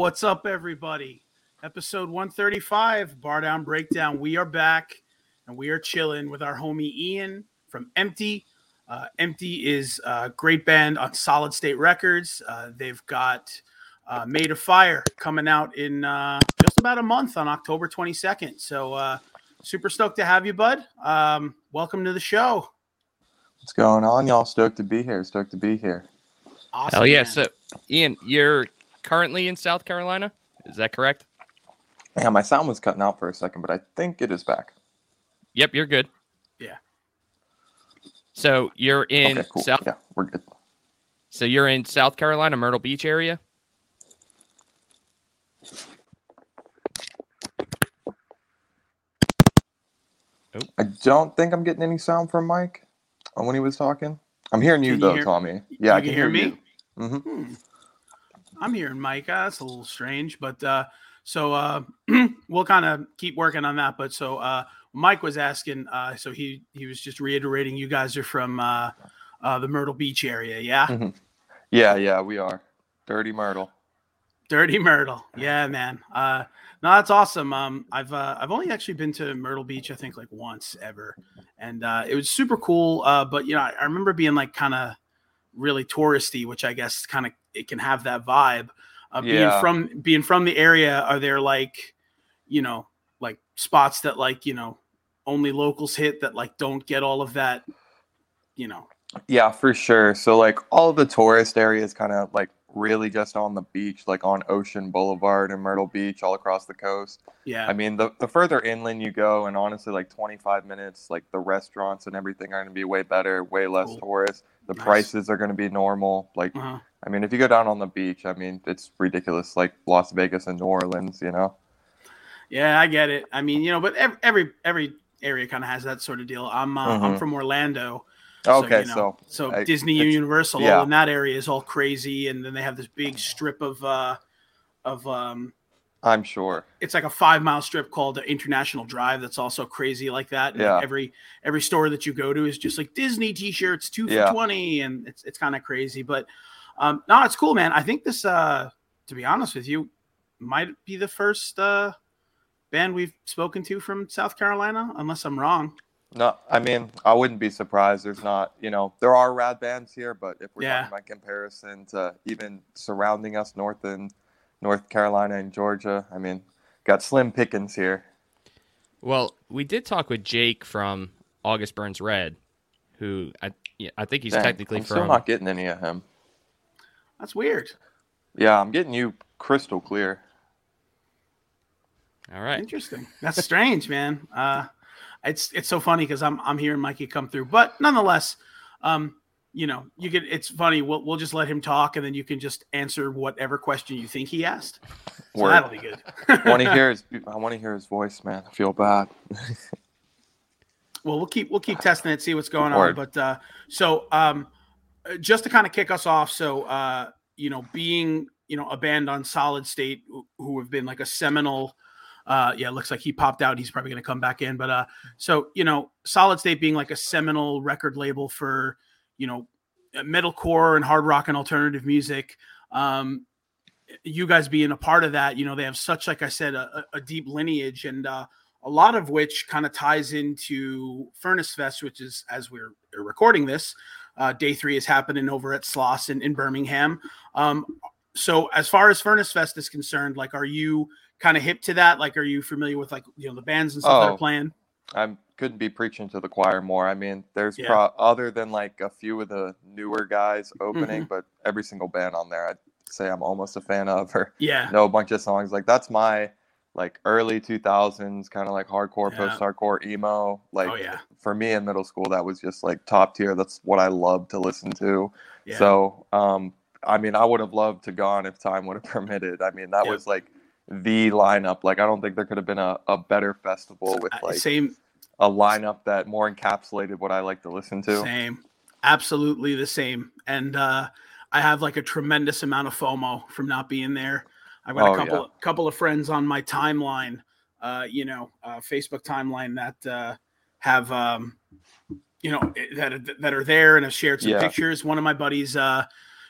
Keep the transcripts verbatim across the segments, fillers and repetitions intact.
what's up, everybody? Episode one thirty-five, Bar Down Breakdown. We are back, and we are chilling with our homie Ian from Empty. Uh, Empty is a great band on Solid State Records. Uh, they've got uh, Made of Fire coming out in uh, just about a month on October twenty-second. So uh, super stoked to have you, bud. Um, welcome to the show. What's going on, y'all? Stoked to be here. Stoked to be here. Awesome. Hell yeah. Man. So, Ian, you're currently in South Carolina? Is that correct? Yeah, my sound was cutting out for a second, but I think it is back. Yep, you're good. Yeah. So you're in okay, cool. South. Yeah, we're good. So you're in South Carolina, Myrtle Beach area. Oh. I don't think I'm getting any sound from Mike when he was talking. I'm hearing you, Can though, you hear, Tommy. Yeah, I can can hear, hear me. You. Mm-hmm. Hmm. I'm hearing Mike. Uh, that's a little strange, but uh, so uh, we'll kind of keep working on that. But so uh, Mike was asking, uh, so he he was just reiterating, you guys are from uh, uh, the Myrtle Beach area, yeah? Mm-hmm. Yeah, yeah, we are. Dirty Myrtle. Dirty Myrtle, yeah, man. Uh, no, that's awesome. Um, I've uh, I've only actually been to Myrtle Beach, I think, like once ever, and uh, it was super cool. Uh, but you know, I, I remember being like kind of really touristy, which I guess kind of it can have that vibe. Uh, yeah. Being from being from the area, are there like, you know, like spots that like, you know, only locals hit that like don't get all of that, you know? Yeah, for sure. So like all of the tourist areas kind of like really just on the beach, like on Ocean Boulevard and Myrtle Beach, all across the coast. Yeah. I mean, the, the further inland you go, and honestly, like twenty-five minutes, like the restaurants and everything are going to be way better, way less Cool. tourists. The Nice. prices are going to be normal. Like, Uh-huh. I mean, if you go down on the beach, I mean, it's ridiculous, like Las Vegas and New Orleans, you know? Yeah, I get it. I mean, you know, but every every, every area kind of has that sort of deal. I'm uh, Mm-hmm. I'm from Orlando. Okay, so you know, so so I, Disney Universal yeah. all in that area is all crazy, and then they have this big strip of uh of um I'm sure it's like a five mile strip called the International Drive that's also crazy like that. And yeah. like every every store that you go to is just like Disney t-shirts, two for yeah. twenty, and it's it's kind of crazy. But um no, it's cool, man. I think this uh to be honest with you might be the first uh band we've spoken to from South Carolina, unless I'm wrong. No, I mean, I wouldn't be surprised. There's not, you know, there are rad bands here, but if we're Yeah. talking about comparison to even surrounding us north in North Carolina and Georgia, I mean, got slim pickings here. Well, we did talk with Jake from August Burns Red, who I yeah, I think he's Dang, technically I'm from. still not getting any of him. That's weird. Yeah, I'm getting you crystal clear. All right. Interesting. That's strange, man. Uh It's it's so funny because I'm I'm hearing Mikey come through, but nonetheless, um, you know, you could. It's funny. We'll we'll just let him talk, and then you can just answer whatever question you think he asked. So Word. that'll be good. I want to hear his. I want to hear his voice, man. I feel bad. Well, we'll keep we'll keep testing it, see what's going Word. on. But uh, so um, just to kind of kick us off, so uh, you know, being you know a band on Solid State who, who have been like a seminal. Uh, yeah, it looks like he popped out. He's probably going to come back in. But uh, so, you know, Solid State being like a seminal record label for, you know, metalcore and hard rock and alternative music. Um, you guys being a part of that, you know, they have such, like I said, a, a deep lineage, and uh, a lot of which kind of ties into Furnace Fest, which is, as we're recording this, uh, day three is happening over at Sloss in, in Birmingham. Um, so as far as Furnace Fest is concerned, like, are you kind of hip to that? Like, are you familiar with like, you know, the bands and stuff Oh, that are playing? I couldn't be preaching to the choir more. I mean, there's Yeah. pro- other than like a few of the newer guys opening, Mhm. but every single band on there, I'd say I'm almost a fan of, or Yeah. know a bunch of songs. Like that's my like early two thousands kind of like hardcore, Yeah. post-hardcore emo. Like Oh, yeah. for me in middle school, that was just like top tier. That's what I loved to listen to. Yeah. So, um, I mean, I would have loved to gone if time would have permitted. I mean, that Yeah. was like the lineup. Like, I don't think there could have been a, a better festival with Uh, like same, a lineup that more encapsulated what I like to listen to. same, absolutely the same. And uh, I have like a tremendous amount of FOMO from not being there. I've got Oh, a couple, yeah. couple of friends on my timeline, uh, you know, uh, Facebook timeline that uh, have, um, you know, that that are there and have shared some Yeah. pictures. One of my buddies uh,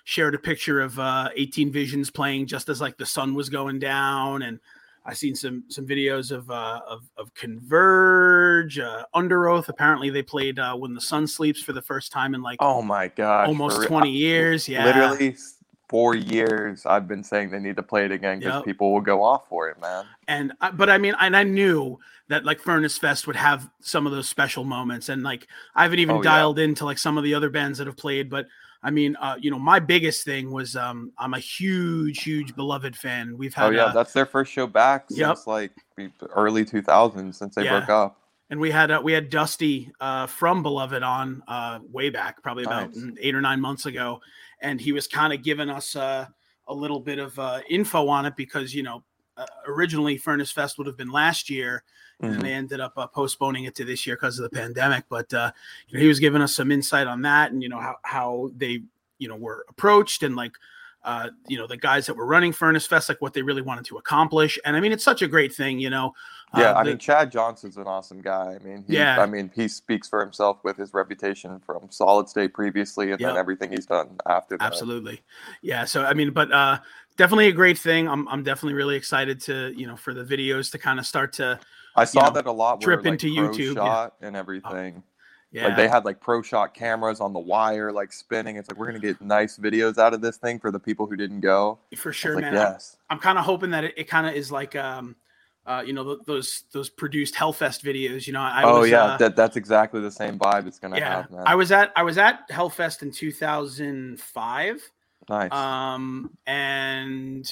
shared a picture of uh, eighteen Visions playing just as like the sun was going down, and I seen some some videos of uh, of, of Converge, uh, Under Oath. Apparently, they played uh, When the Sun Sleeps for the first time in like Oh my gosh. almost for- twenty years. Yeah, Literally four years I've been saying they need to play it again because Yep. people will go off for it, man. and I- but I mean, and I knew that like Furnace Fest would have some of those special moments, and like I haven't even Oh, yeah. dialed into like some of the other bands that have played, but I mean, uh, you know, my biggest thing was um, I'm a huge, huge Beloved fan. We've had Oh yeah, uh, that's their first show back Yep. since like early two thousands, since they Yeah. broke up. and we had uh, we had Dusty uh, from Beloved on uh, way back, probably about Nice. eight or nine months ago, and he was kind of giving us uh, a little bit of uh, info on it because you know uh, originally Furnace Fest would have been last year, and then Mhm. they ended up uh, postponing it to this year because of the pandemic. But uh, you know, he was giving us some insight on that, and you know how how they you know were approached, and like uh, you know the guys that were running Furnace Fest, like what they really wanted to accomplish. And I mean, it's such a great thing, you know. Yeah, Uh, I the- mean Chad Johnson's an awesome guy. I mean, he, Yeah. I mean he speaks for himself with his reputation from Solid State previously, and Yep. then everything he's done after that. Absolutely. Yeah. So, I mean, but uh, definitely a great thing. I'm, I'm definitely really excited to, you know, for the videos to kind of start to, I saw know, that a lot. trip were, like, into pro YouTube, yeah. shot and everything. yeah, Like they had like pro shot cameras on the wire, like spinning. It's like we're gonna get nice videos out of this thing for the people who didn't go. for I was sure, like, man. yes. I'm, I'm kind of hoping that it, it kind of is like, um, uh, you know, th- those, those produced Hellfest videos, you know, I oh was, yeah, uh, that that's exactly the same vibe it's gonna yeah, have, man. I was at, I was at Hellfest in two thousand five. nice. Um, and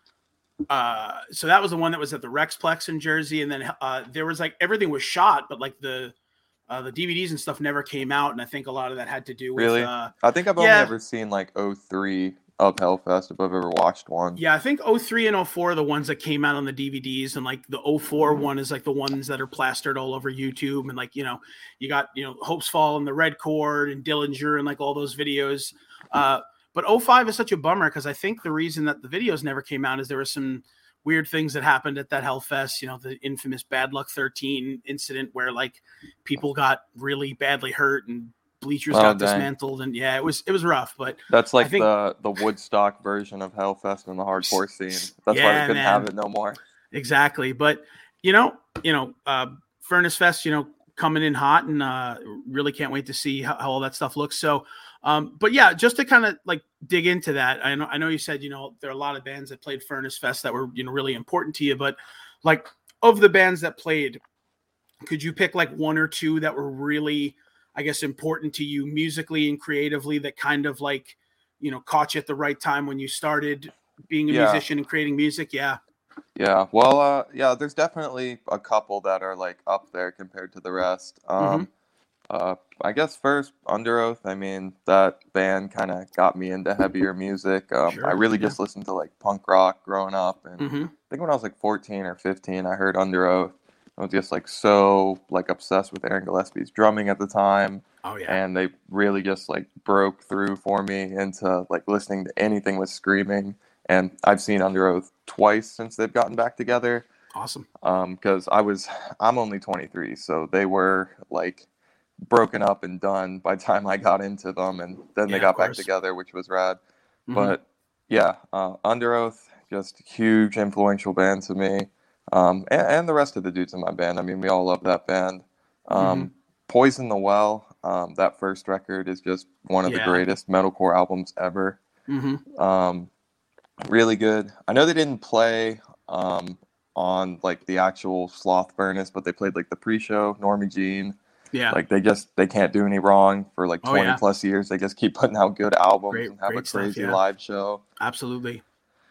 uh, so that was the one that was at the Rexplex in Jersey. And then uh, there was like everything was shot, but like the uh, the D V Ds and stuff never came out. And I think a lot of that had to do with Really? uh, I think I've only yeah. ever seen like oh three of Hellfest if I've ever watched one. yeah, I think oh three and oh four are the ones that came out on the D V Ds, and like the oh four Mm-hmm. one is like the ones that are plastered all over YouTube. And like, you know, you got, you know, Hopes Fall and the Red Chord and Dillinger and like all those videos. Uh, but oh five is such a bummer because I think the reason that the videos never came out is there were some weird things that happened at that Hellfest, you know, the infamous Bad Luck thirteen incident where like people got really badly hurt and bleachers Oh, got dang. dismantled. And yeah, it was, it was rough, but That's like think- the the Woodstock version of Hellfest in the hardcore scene. That's why Yeah, they couldn't man. have it no more. exactly. But you know, you know, uh, Furnace Fest, you know, coming in hot, and uh, really can't wait to see how, how all that stuff looks. So, um, but yeah, just to kind of like dig into that, I know, I know you said, you know, there are a lot of bands that played Furnace Fest that were, you know, really important to you, but like of the bands that played, could you pick like one or two that were really, I guess, important to you musically and creatively that kind of like, you know, caught you at the right time when you started being a Yeah. musician and creating music? Yeah. Yeah, well, uh, yeah, there's definitely a couple that are like up there compared to the rest. Um, Mm-hmm. uh, I guess first, Under Oath. I mean, that band kind of got me into heavier music. Um, Sure, I really yeah. just listened to like punk rock growing up, and Mm-hmm. I think when I was like fourteen or fifteen, I heard Under Oath. I was just like so like obsessed with Aaron Gillespie's drumming at the time, Oh yeah. and they really just like broke through for me into like listening to anything with screaming. And I've seen Under Oath twice since they've gotten back together. Awesome. Um, because I was, I'm only twenty-three, so they were like broken up and done by the time I got into them, and then Yeah, they of got back course. together, which was rad. Mhm. But yeah, uh, Under Oath, just huge influential band to me, um, and, and the rest of the dudes in my band. I mean, we all love that band. Um, Mm-hmm. Poison the Well, um, that first record is just one of Yeah. the greatest metalcore albums ever. Mm-hmm. Um, really good. I know they didn't play um, on like the actual Sloth Furnace, but they played like the pre-show. Normie Jean, Yeah. like they just they can't do any wrong for like Oh, twenty yeah. plus years. They just keep putting out good albums Great- and have a great stuff, crazy yeah. live show. Absolutely.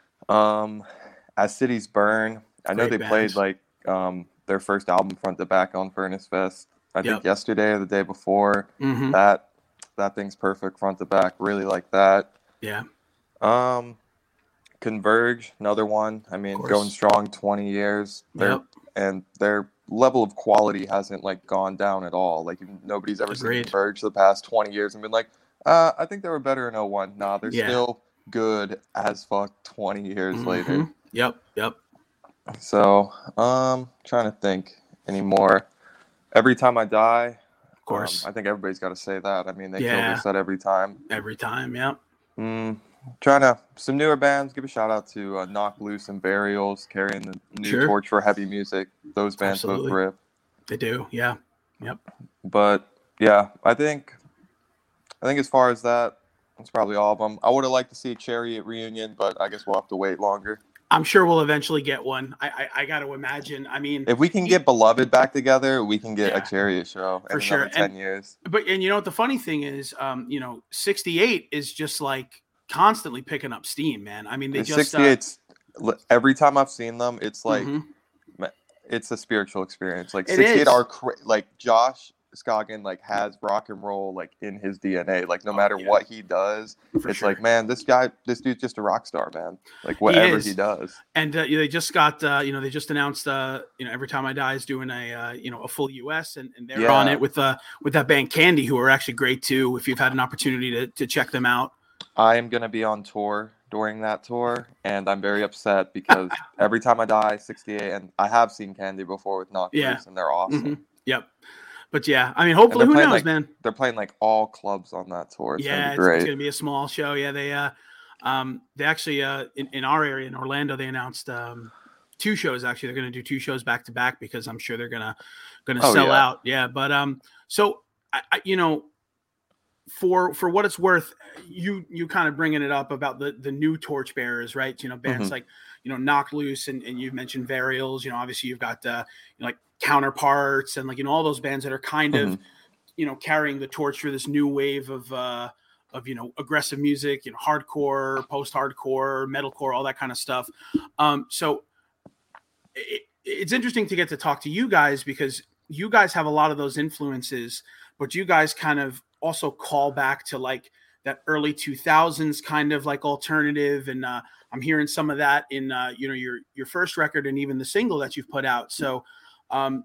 Um, As Cities Burn, I know Great they played band. like um, their first album front to back on Furnace Fest. I think Yep. yesterday or the day before. Mm-hmm. That that thing's perfect front to back. Really like that. Yeah. Um, Converge, another one. I mean, course. going strong twenty years. They're, Yep. And their level of quality hasn't like gone down at all. Like nobody's ever Agreed. seen Converge the past twenty years and been like, uh, I think they were better in oh one. Nah, they're Yeah. still good as fuck twenty years later. Mhm. Yep. Yep. So, um, trying to think anymore. Every Time I Die. Of course. Um, I think everybody's got to say that. I mean, they kill Yeah. their set every time. Every time. Yep. Mm, trying to some newer bands. Give a shout out to uh, Knock Loose and Burials carrying the new Sure. torch for heavy music. Those bands Absolutely. both rip. They do, yeah, yep. But yeah, I think I think as far as that, that's probably all of them. I would have liked to see a Chariot reunion, but I guess we'll have to wait longer. I'm sure we'll eventually get one. I I, I got to imagine. I mean, if we can get Beloved back together, we can get Yeah. a Chariot show in For sure. another ten And- years. But and you know what the funny thing is, um, you know, sixty-eight is just like constantly picking up steam, man. I mean, they The just uh, sixty-eight's every time I've seen them, it's like mhm. it's a spiritual experience. Like It sixty-eight is. are cra- like Josh Scoggin like has rock and roll like in his D N A. Like no Oh, matter yeah. what he does, For it's sure. like, man, this guy, this dude's just a rock star, man. Like whatever is. he does. And uh, they just got, uh, you know, they just announced, uh, you know, Every Time I Die is doing a, uh, you know, a full U S and, and they're Yeah. on it with, uh, with that band Candy, who are actually great too. If you've had an opportunity to, to check them out. I am gonna be on tour during that tour, and I'm very upset because Every Time I Die, sixty-eight, and I have seen Candy before with Knock Yeah. Loose, and they're awesome. Mhm. Yep. But yeah, I mean, hopefully, they're who playing, knows, like, man? They're playing like all clubs on that tour. It's Yeah, gonna be it's, great. it's going to be a small show. Yeah, they, uh, um, they actually, uh, in, in our area in Orlando, they announced um, two shows. Actually, they're going to do two shows back to back because I'm sure they're gonna gonna Oh, sell yeah. out. Yeah, but um, so I, I, you know, for for what it's worth, you you kind of bringing it up about the the new torchbearers, right? You know, bands Mhm. like you know Knock Loose and and you've mentioned Varials. You know, obviously you've got uh, you know, like Counterparts and like you know all those bands that are kind of Mhm. you know carrying the torch for this new wave of uh of you know aggressive music, you know hardcore, post-hardcore, metalcore, all that kind of stuff. Um, so it, it's interesting to get to talk to you guys because you guys have a lot of those influences, but you guys kind of also call back to like that early two thousands kind of like alternative, and uh, I'm hearing some of that in uh, you know your your first record and even the single that you've put out. So um,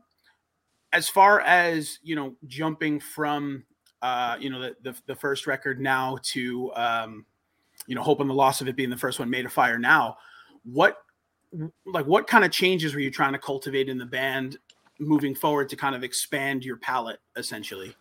as far as you know jumping from uh, you know the, the the first record now to um, you know Hope and the Loss of It being the first one, Made of Fire now, what like what kind of changes were you trying to cultivate in the band moving forward to kind of expand your palette essentially?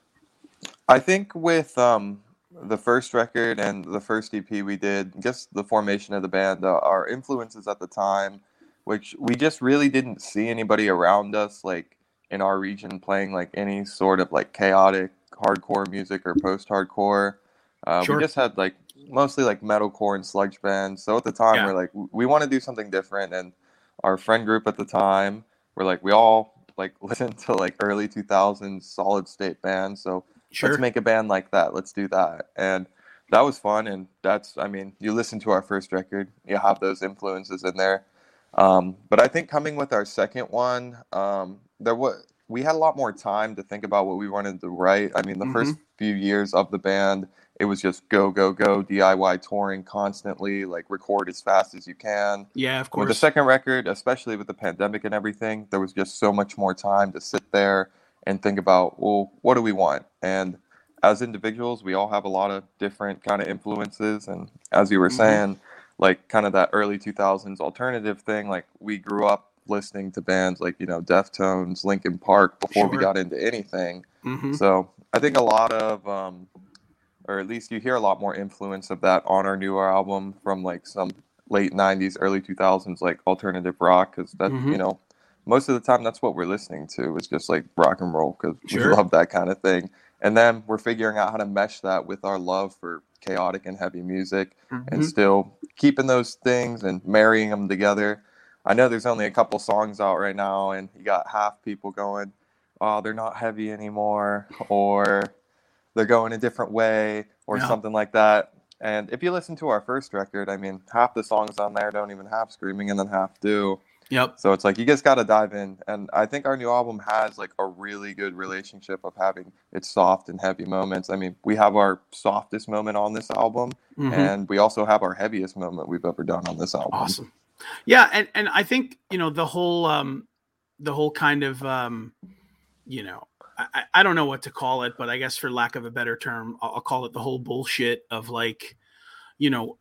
I think with um, the first record and the first E P we did, just the formation of the band, uh, our influences at the time, which we just really didn't see anybody around us, like in our region, playing like any sort of like chaotic hardcore music or post-hardcore. Uh, Sure. We just had like mostly like metalcore and sludge bands. So at the time, Yeah. we're like, w- we want to do something different. And our friend group at the time, we're like, we all like listened to like early two thousands solid state bands. So Sure. let's make a band like that. Let's do that. And that was fun. And that's, I mean, you listen to our first record, you have those influences in there. Um, but I think coming with our second one, um, there was, we had a lot more time to think about what we wanted to write. I mean, the Mhm. first few years of the band, it was just go, go, go, D I Y touring constantly, like record as fast as you can. Yeah, of With the course. second record, especially with the pandemic and everything, there was just so much more time to sit there and think about, well, what do we want? And as individuals, we all have a lot of different kind of influences. And as you were Mhm. saying, like kind of that early two thousands alternative thing, like we grew up listening to bands like, you know, Deftones, Linkin Park before we Sure. got into anything. Mhm. So I think a lot of, um, or at least you hear a lot more influence of that on our newer album from like some late nineties, early two thousands, like alternative rock, because that, Mhm. you know, most of the time that's what we're listening to is just like rock and roll because we Sure. love that kind of thing. And then we're figuring out how to mesh that with our love for chaotic and heavy music and Mhm. still keeping those things and marrying them together. I know there's only a couple songs out right now, and you got half people going, oh, they're not heavy anymore, or they're going a different way, or Yeah. something like that. And if you listen to our first record, I mean, half the songs on there don't even have screaming, and then half do. Yep. So it's like you just got to dive in. And I think our new album has like a really good relationship of having its soft and heavy moments. I mean, we have our softest moment on this album, Mhm. and we also have our heaviest moment we've ever done on this album. Awesome. Yeah, and and I think you know the whole um the whole kind of um you know I, I- I don't know what to call it, but I guess for lack of a better term, I'll, I'll call it the whole bullshit of like you know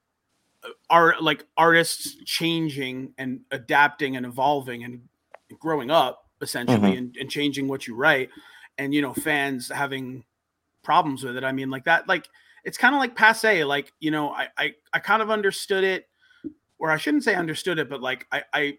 are like artists changing and adapting and evolving and growing up essentially Mhm. and, and changing what you write, and you know fans having problems with it. I mean, like that, like it's kind of like passe. Like, you know, I, I, I kind of understood it, or I shouldn't say understood it, but like I, I,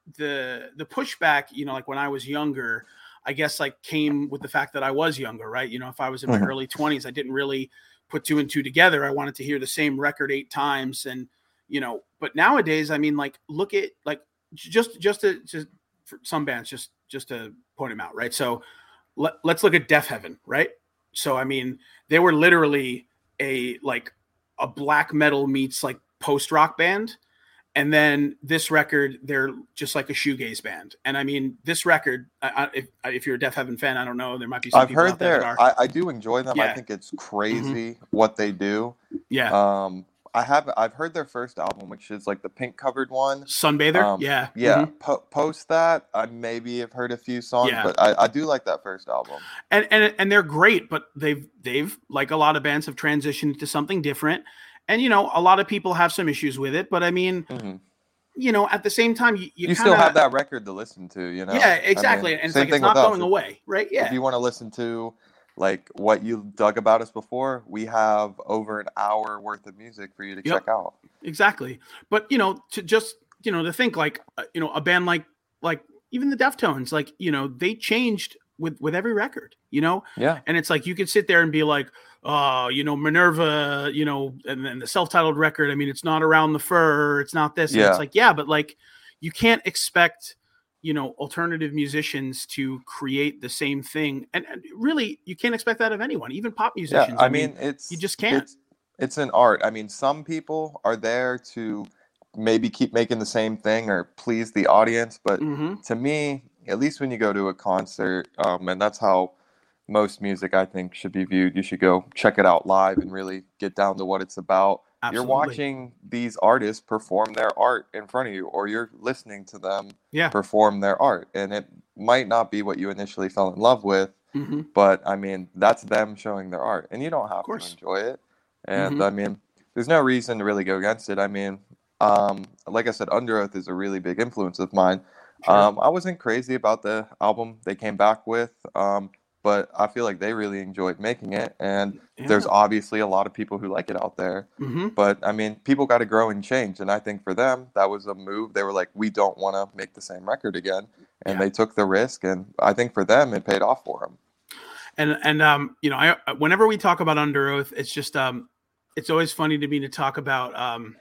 the, the pushback, you know, like when I was younger, I guess like came with the fact that I was younger, right? You know, if I was in my Mhm. early twenties, I didn't really put two and two together. I wanted to hear the same record eight times. And, you know, but nowadays, I mean, like, look at like, just, just to, just for some bands, just, just to point them out. Right. So let, let's look at Deaf Heaven. Right. So, I mean, they were literally a, like a black metal meets like post rock band. And then this record, they're just like a shoegaze band. And I mean, this record, I, I, if, if you're a Deaf Heaven fan, I don't know, there might be some I've people heard out there that their. are. I, I do enjoy them. I Yeah. think it's crazy what they do. Yeah. Um, I have. I've heard their first album, which is like the pink covered one. Sunbather. Um, Yeah. yeah. Mhm. Po- post that, I maybe have heard a few songs, Yeah. but I, I do like that first album. And, and, and they're great, but they've, they've like a lot of bands have transitioned to something different. And, you know, a lot of people have some issues with it, but I mean, hmm you know, at the same time, you, you, You kinda, still have that record to listen to, you know? Yeah, exactly. I mean, and it's same like, it's thing not with us. going If- away. Right. If Yeah. you want to listen to like what you dug about us before, we have over an hour worth of music for you to Yep. check out. Exactly. But, you know, to just, you know, to think like, uh, you know, a band like, like even the Deftones, like, you know, they changed with, with every record, you know? Yeah. And it's like, you could sit there and be like, oh, you know, Minerva, you know, and then the self-titled record. I mean, it's not Around the Fur. It's not this. And Yeah. it's like, yeah, but like, you can't expect, you know, alternative musicians to create the same thing. And, and really, you can't expect that of anyone, even pop musicians. Yeah, I, mean, it's you just can't. It's, it's an art. I mean, some people are there to maybe keep making the same thing or please the audience, but Mhm. to me, at least when you go to a concert, um, and that's how most music I think should be viewed. You should go check it out live and really get down to what it's about. Absolutely. You're watching these artists perform their art in front of you, or you're listening to them Yeah. perform their art, and it might not be what you initially fell in love with. Mhm. But I mean, that's them showing their art, and you don't have to course. enjoy it. And Mhm. I mean, there's no reason to really go against it. I mean, um, like I said, Under Oath is a really big influence of mine. Sure. Um, I wasn't crazy about the album they came back with, um, but I feel like they really enjoyed making it. And Yeah. there's obviously a lot of people who like it out there. Mhm. But I mean, people got to grow and change, and I think for them that was a move. They were like, we don't want to make the same record again, and Yeah. they took the risk. And I think for them, it paid off for them. And and um, you know, I whenever we talk about Under Oath, it's just um, it's always funny to me to talk about um,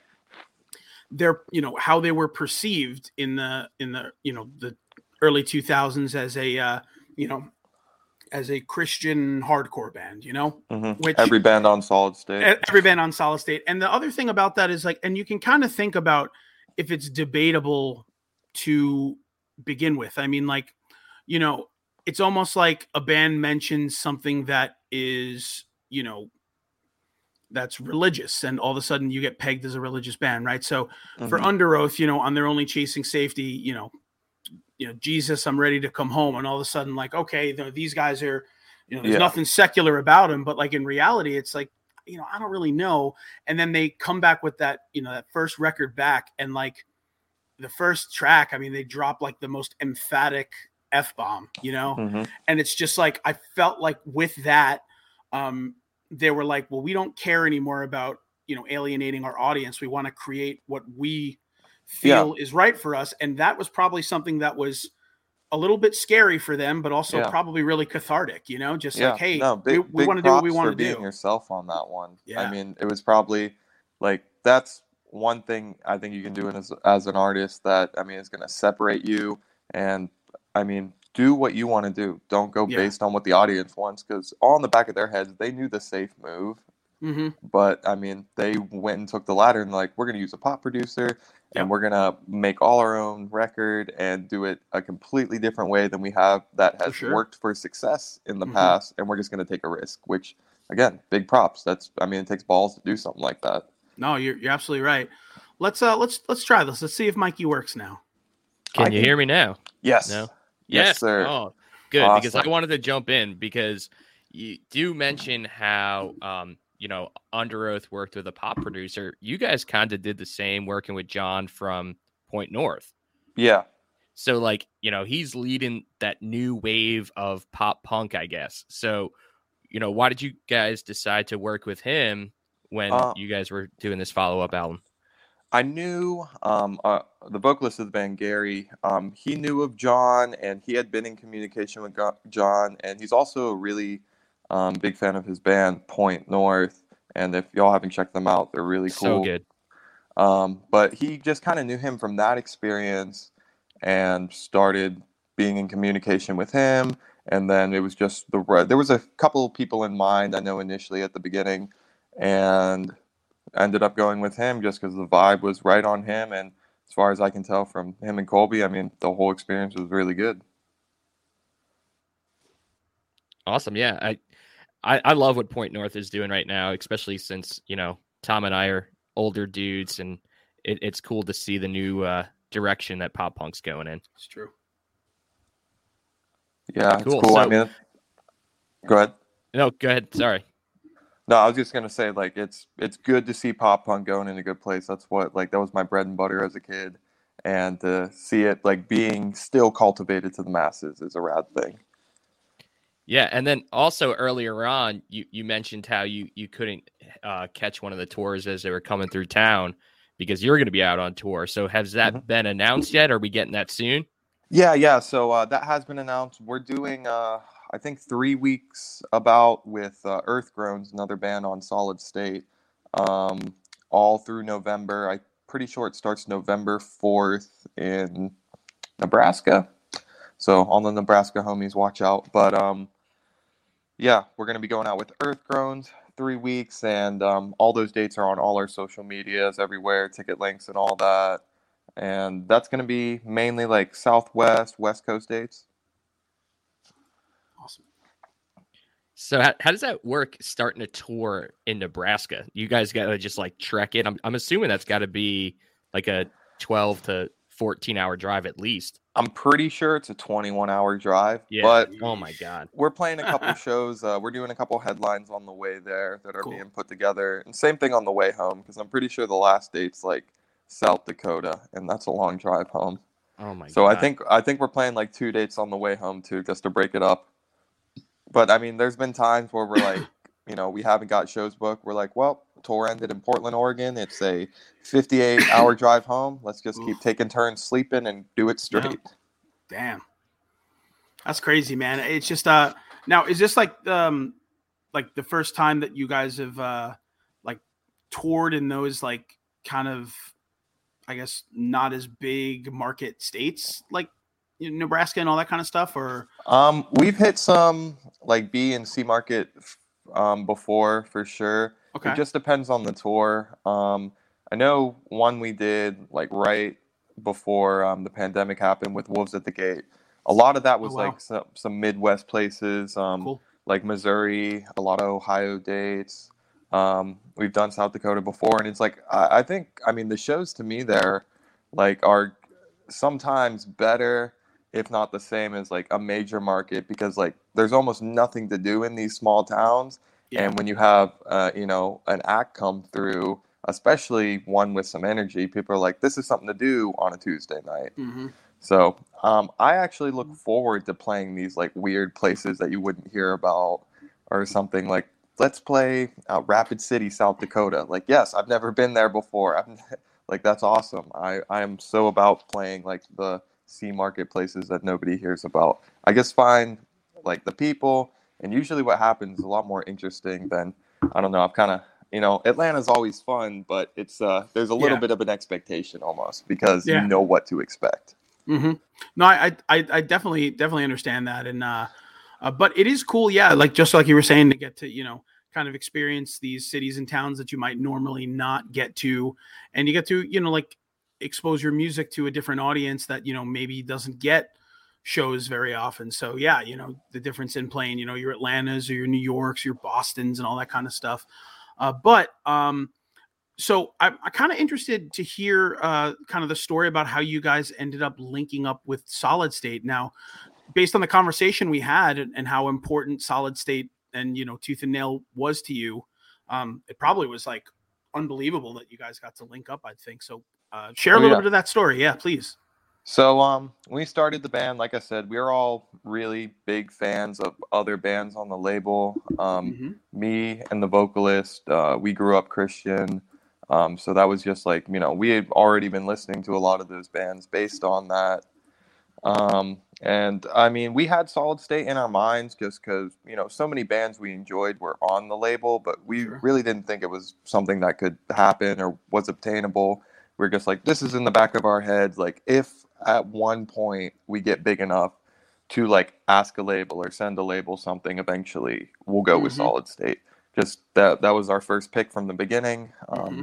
their you know how they were perceived in the in the you know the early two thousands as a uh, you know as a Christian hardcore band, you know, Mm-hmm. which Every band on Solid State. every band on Solid State. And the other thing about that is like, and you can kind of think about if it's debatable to begin with. I mean, like, you know, it's almost like a band mentions something that is, you know, that's religious, and all of a sudden you get pegged as a religious band, right? So for Mhm. Under Oath, you know, on their Only Chasing Safety, you know, you know, Jesus, I'm ready to come home, and all of a sudden, like, okay, you know, these guys are, you know, there's Yeah. nothing secular about them, but like in reality, it's like, you know, I don't really know. And then they come back with that, you know, that first record back, and like the first track, I mean, they drop like the most emphatic F bomb, you know, Mhm. and it's just like I felt like with that, um, they were like, well, we don't care anymore about, you know, alienating our audience. We want to create what we feel is right for us. And that was probably something that was a little bit scary for them, but also Yeah. probably really cathartic, you know, just Yeah, like, hey, no, we, big, we big want to do what we props want for to being do. yourself on that one. Yeah. I mean, it was probably like that's one thing I think you can do as as an artist that I mean is going to separate you. And I mean, do what you want to do. Don't go Yeah. based on what the audience wants, because all in the back of their heads they knew the safe move. Mm-hmm. But I mean, they went and took the ladder and like, we're going to use a pop producer, Yep. and we're going to make all our own record and do it a completely different way than we have that has sure. worked for success in the Mhm. past. And we're just going to take a risk, which again, big props. That's, I mean, it takes balls to do something like that. No, you're, you're absolutely right. Let's, uh, let's, let's try this. Let's see if Mikey works now. Can I you can- hear me now? Yes. No. Yes, Yes, sir. Oh, good. Because I Awesome. wanted to jump in because you do mention how, um, you know, Under Oath worked with a pop producer. You guys kind of did the same working with John from Point North. Yeah. So, like, you know, he's leading that new wave of pop punk, I guess. So, you know, why did you guys decide to work with him when Uh, you guys were doing this follow-up album? I knew um, uh, the vocalist of the band, Gary. Um, he knew of John, and he had been in communication with Go- John. And he's also a really um, big fan of his band, Point North. And if y'all haven't checked them out, they're really So cool. good. Um, but he just kind of knew him from that experience and started being in communication with him. And then it was just the re- there was a couple of people in mind, I know, initially at the beginning, and ended up going with him just because the vibe was right on him. And as far as I can tell from him and Colby, I mean, the whole experience was really good. Awesome. Yeah. I, I, I love what Point North is doing right now, especially since, you know, Tom and I are older dudes, and it, it's cool to see the new uh, direction that pop punk's going in. It's true. Yeah, it's Cool. cool. So- I mean, go ahead. No, go ahead. Sorry. No, I was just gonna say, like, it's it's good to see pop punk going in a good place. That's what, like, that was my bread and butter as a kid, and to see it like being still cultivated to the masses is a rad thing. Yeah, and then also earlier on, you, you mentioned how you you couldn't uh, catch one of the tours as they were coming through town because you're going to be out on tour. So has that Mhm. been announced yet? Are we getting that soon? Yeah, yeah. So uh, that has been announced. We're doing, uh, I think, three weeks about with uh, Earthgroans, another band on Solid State, um, all through November. I'm pretty sure it starts November fourth in Nebraska. So all the Nebraska homies, watch out. But um, yeah, we're going to be going out with Earthgroans three weeks, and um, all those dates are on all our social medias everywhere, ticket links and all that. And that's going to be mainly like Southwest, West Coast dates. Awesome. So how, how does that work starting a tour in Nebraska? You guys got to just like trek it. I'm, I'm assuming that's got to be like a twelve to fourteen hour drive at least. I'm pretty sure it's a twenty-one hour drive, Yeah. but Oh my God. we're playing a couple shows. Uh, we're doing a couple headlines on the way there that are Cool. being put together. And same thing on the way home, because I'm pretty sure the last date's like South Dakota, and that's a long drive home. Oh my So God. I think I think we're playing like two dates on the way home too, just to break it up. But I mean, there's been times where we're like, you know, we haven't got shows booked. We're like, well, tour ended in Portland, Oregon. It's a fifty-eight hour drive home. Let's just keep taking turns sleeping and do it straight. Damn. That's crazy, man. It's just uh now is this like um like the first time that you guys have uh like toured in those like kind of, I guess, not as big market states like, you know, Nebraska and all that kind of stuff? Or Um, we've hit some like B and C market um, before for sure. okay. It just depends on the tour. Um, I know one we did like right before um, the pandemic happened with Wolves at the Gate. A lot of that was Oh, wow. like some, some Midwest places, um, Cool. like Missouri, a lot of Ohio dates. Um, we've done South Dakota before, and it's like I, I think I mean the shows to me there like are sometimes better, if not the same as like a major market, because like there's almost nothing to do in these small towns. Yeah. And when you have uh, you know, an act come through, especially one with some energy, people are like, this is something to do on a Tuesday night. Mm-hmm. So um, I actually look forward to playing these like weird places that you wouldn't hear about, or something like, let's play uh, Rapid City, South Dakota. Like, yes, I've never been there before. I'm like, that's awesome. I, I am so about playing like the C marketplaces that nobody hears about. I just find like the people, and usually what happens is a lot more interesting than, I don't know, I'm kind of, you know, Atlanta's always fun, but it's uh there's a little Yeah. bit of an expectation almost, because Yeah. you know what to expect. Mm-hmm. No, I, I, I definitely, definitely understand that. And, uh, uh, but it is cool. Yeah. Like, just like you were saying, to get to, you know, kind of experience these cities and towns that you might normally not get to, and you get to, you know, like expose your music to a different audience that, you know, maybe doesn't get shows very often. So yeah, you know, the difference in playing, you know, your Atlantas or your New Yorks, your Bostons and all that kind of stuff. Uh, but, um, So I'm, I'm kind of interested to hear uh, kind of the story about how you guys ended up linking up with Solid State. Now, based on the conversation we had and, and how important Solid State and, you know, Tooth and Nail was to you, um, it probably was like unbelievable that you guys got to link up, I think. So uh, share a Oh, little yeah. bit of that story. Yeah, please. So um, when we started the band, like I said, we were all really big fans of other bands on the label. Um, Mm-hmm. me and the vocalist, uh, we grew up Christian. Um, so that was just like, you know, we had already been listening to a lot of those bands based on that. Um, and I mean, we had Solid State in our minds just because, you know, so many bands we enjoyed were on the label, but we Sure. really didn't think it was something that could happen or was obtainable. We are just like, this is in the back of our heads. Like, if at one point we get big enough to like ask a label or send a label something, eventually we'll go with Mm-hmm. Solid State. Just that that was our first pick from the beginning. Um, Mm-hmm.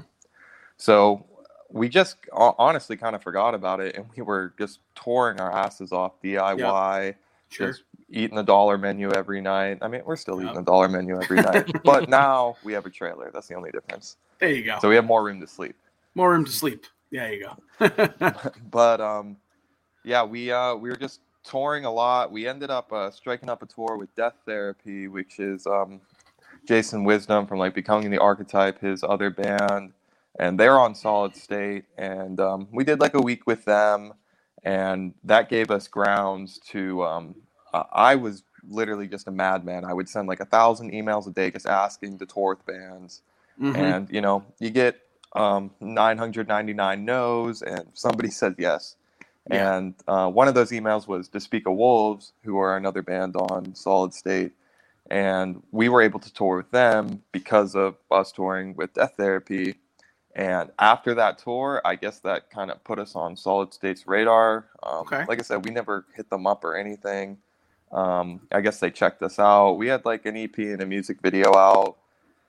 So we just honestly kind of forgot about it, and we were just touring our asses off, D I Y, Yep. Sure. just eating the dollar menu every night. I mean, we're still Yep. eating the dollar menu every night, but now we have a trailer. That's the only difference. There you go. So we have more room to sleep. More room to sleep. There you go. But um, yeah, we uh, we were just touring a lot. We ended up uh, striking up a tour with Death Therapy, which is um, Jason Wisdom from like Becoming the Archetype, his other band. And they're on Solid State, and um, we did like a week with them, and that gave us grounds to. Um, uh, I was literally just a madman. I would send like a thousand emails a day just asking to tour with bands, Mm-hmm. and you know, you get um, nine hundred ninety-nine no's, and somebody said yes. Yeah. And uh, one of those emails was Despicable Wolves, who are another band on Solid State. And we were able to tour with them because of us touring with Death Therapy. And after that tour, I guess that kind of put us on Solid State's radar. Um, Okay. Like I said, we never hit them up or anything. Um, I guess they checked us out. We had like an E P and a music video out,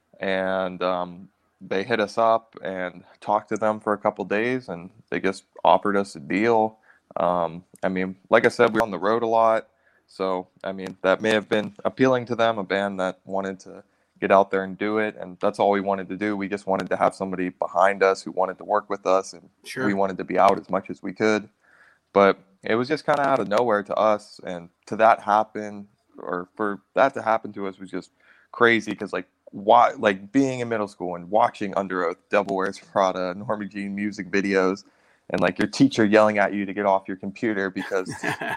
and um, they hit us up and talked to them for a couple days, and they just offered us a deal. Um, I mean, like I said, we were on the road a lot, so I mean that may have been appealing to them, a band that wanted to get out there and do it, and that's all we wanted to do. We just wanted to have somebody behind us who wanted to work with us, and Sure. we wanted to be out as much as we could. But it was just kind of out of nowhere to us, and to that happen, or for that to happen to us, was just crazy. Because like, why, like being in middle school and watching Under Oath, Devil Wears Prada, Norma Jean music videos, and like your teacher yelling at you to get off your computer because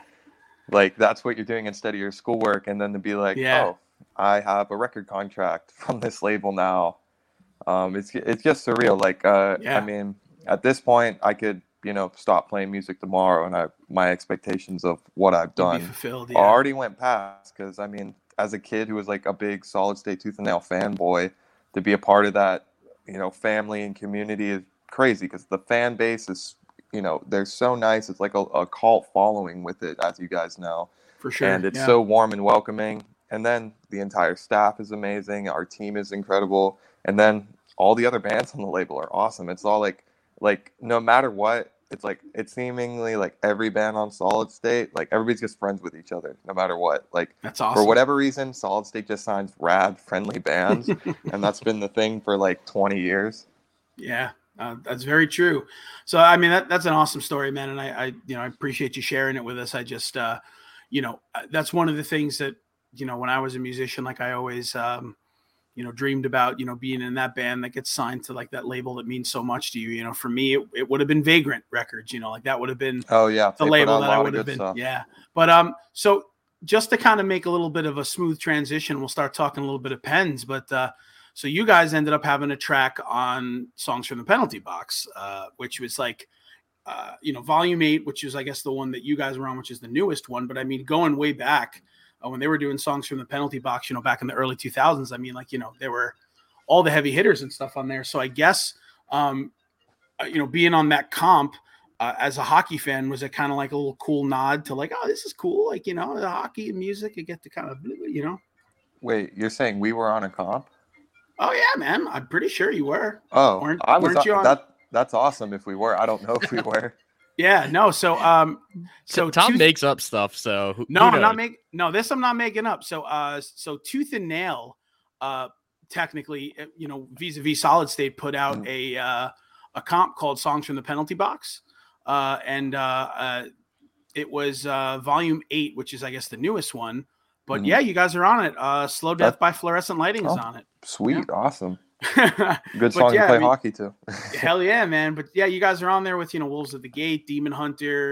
like that's what you're doing instead of your schoolwork, and then to be like, Yeah. oh, I have a record contract from this label now. Um, it's it's just surreal. Like, uh, Yeah. I mean, at this point, I could, you know, stop playing music tomorrow, and I my expectations of what I've Would be done fulfilled. Yeah. already went past. Because I mean, as a kid who was like a big Solid State Tooth and Nail fanboy, to be a part of that, you know, family and community is crazy. Because the fan base is, you know, they're so nice. It's like a, a cult following with it, as you guys know. For sure. And it's yeah. so warm and welcoming. And then the entire staff is amazing. Our team is incredible. And then all the other bands on the label are awesome. It's all like, like no matter what, it's like, it's seemingly like every band on Solid State, like everybody's just friends with each other, no matter what. Like, That's awesome. for whatever reason, Solid State just signs rad, friendly bands. And that's been the thing for like twenty years. Yeah. Uh, that's very true. So, I mean, that, that's an awesome story, man. And I, I, you know, I appreciate you sharing it with us. I just, uh, you know, that's one of the things that, you know, when I was a musician, like I always, um, you know, dreamed about, you know, being in that band that gets signed to like that label that means so much to you. You know, for me, it, it would have been Vagrant Records, you know, like that would have been Oh yeah, the they put label out a that I lot of would have good been. stuff. Yeah. But, um, so just to kind of make a little bit of a smooth transition, we'll start talking a little bit of Pens, but, uh, so you guys ended up having a track on Songs from the Penalty Box, uh, which was like, uh, you know, volume eight, which is, I guess, the one that you guys were on, which is the newest one. But I mean, going way back uh, when they were doing Songs from the Penalty Box, you know, back in the early two thousands, I mean, like, you know, there were all the heavy hitters and stuff on there. So I guess, um, uh, you know, being on that comp uh, as a hockey fan, was it kind of like a little cool nod to like, oh, this is cool. Like, you know, the hockey and music, I get to kind of, you know. Wait, you're saying we were on a comp? Oh, yeah, man. I'm pretty sure you were. Oh, Weren't- I was weren't you on- that. That's awesome. If we were, I don't know if we were. Yeah, no. So, um, So so Tom Tooth- makes up stuff. So who, no, who I'm not knows? making, no, this I'm not making up. So, uh, so Tooth and Nail, uh, technically, uh, you know, vis-a-vis Solid State put out Mm. a, uh, a comp called Songs from the Penalty Box. Uh, and, uh, uh, it was, uh, volume eight, which is, I guess, the newest one, but Mhm. yeah, you guys are on it. Uh, Slow Death That- by Fluorescent Lighting is Oh. on it. Sweet, awesome, But good song yeah, to play I mean- hockey to. Hell yeah, man. But yeah, you guys are on there with, you know, Wolves at the Gate, Demon Hunter,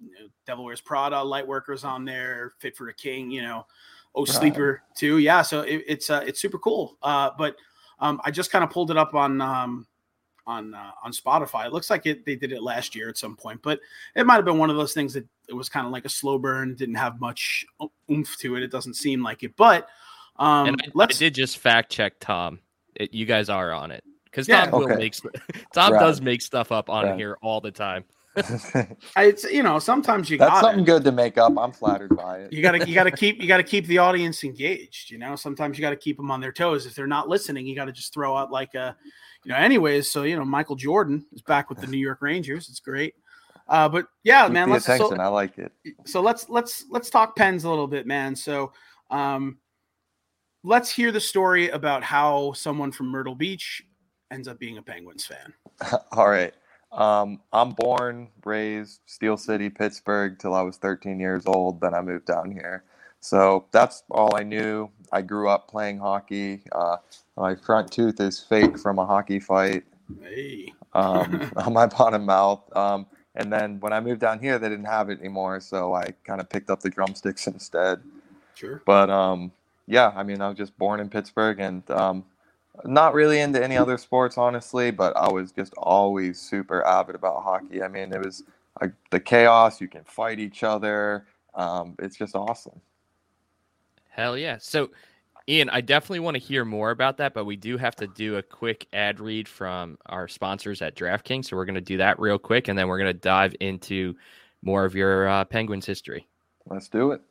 Devil Wears Prada, Lightworkers on there, Fit for a King, you know, Oh Sleeper right. too. Yeah. So it, it's, uh, it's super cool. Uh, but um, I just kind of pulled it up on, um, on, uh, on Spotify. It looks like it, they did it last year at some point, but it might've been one of those things that it was kind of like a slow burn, didn't have much oomph to it. It doesn't seem like it, but um, and I, let's, I did just fact check Tom. It, you guys are on it. Because Yeah. Tom will Okay. make Tom Right. does make stuff up on Right. here all the time. it's, you know, sometimes you That's got something good to make up. I'm flattered by it. You gotta, you gotta keep, you gotta keep the audience engaged. You know, sometimes you gotta keep them on their toes. If they're not listening, you gotta just throw out like a, you know. Anyways, so you know, Michael Jordan is back with the New York Rangers. It's great. Uh, but yeah, Keep man. the Let's attention. so, I like it. so let's let's let's talk Pens a little bit, man. So, um, let's hear the story about how someone from Myrtle Beach ends up being a Penguins fan. All right. Um, I'm born, raised Steel City, Pittsburgh till I was thirteen years old. Then I moved down here. So that's all I knew. I grew up playing hockey. Uh, my front tooth is fake from a hockey fight Hey. um, on my bottom mouth. Um, and then when I moved down here, they didn't have it anymore. So I kind of picked up the drumsticks instead. Sure. But um, yeah, I mean, I was just born in Pittsburgh and um, not really into any other sports, honestly, but I was just always super avid about hockey. I mean, it was like the chaos. You can fight each other. Um, it's just awesome. Hell yeah. So, Ian, I definitely want to hear more about that, but we do have to do a quick ad read from our sponsors at DraftKings. So we're going to do that real quick, and then we're going to dive into more of your uh, Penguins history. Let's do it.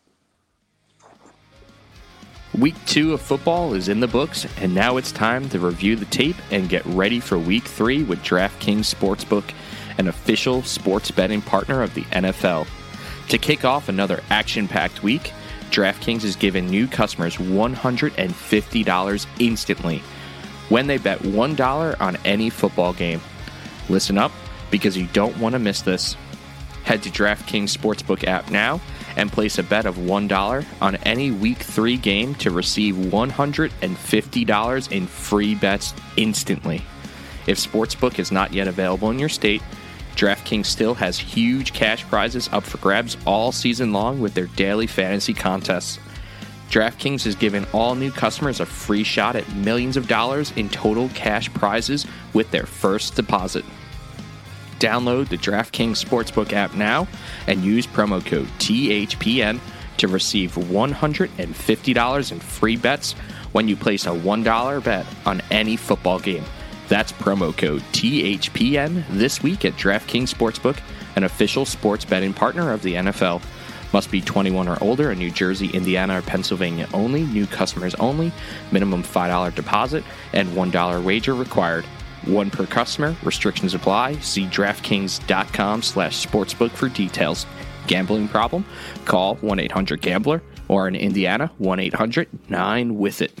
Week two of football is in the books, and now it's time to review the tape and get ready for week three with DraftKings Sportsbook, an official sports betting partner of the N F L. To kick off another action-packed week, DraftKings is giving new customers one hundred fifty dollars instantly when they bet one dollar on any football game. Listen up, because you don't want to miss this. Head to DraftKings Sportsbook app now and place a bet of one dollar on any Week three game to receive one hundred fifty dollars in free bets instantly. If Sportsbook is not yet available in your state, DraftKings still has huge cash prizes up for grabs all season long with their daily fantasy contests. DraftKings is giving all new customers a free shot at millions of dollars in total cash prizes with their first deposit. Download the DraftKings Sportsbook app now and use promo code T H P N to receive one hundred fifty dollars in free bets when you place a one dollar bet on any football game. That's promo code T H P N this week at DraftKings Sportsbook, an official sports betting partner of the N F L. Must be twenty-one or older in New Jersey, Indiana, or Pennsylvania only. New customers only. Minimum five dollars deposit and one dollar wager required. One per customer. Restrictions apply. See DraftKings.com slash sportsbook for details. Gambling problem? Call one eight hundred gambler or in Indiana, one eight hundred nine with it.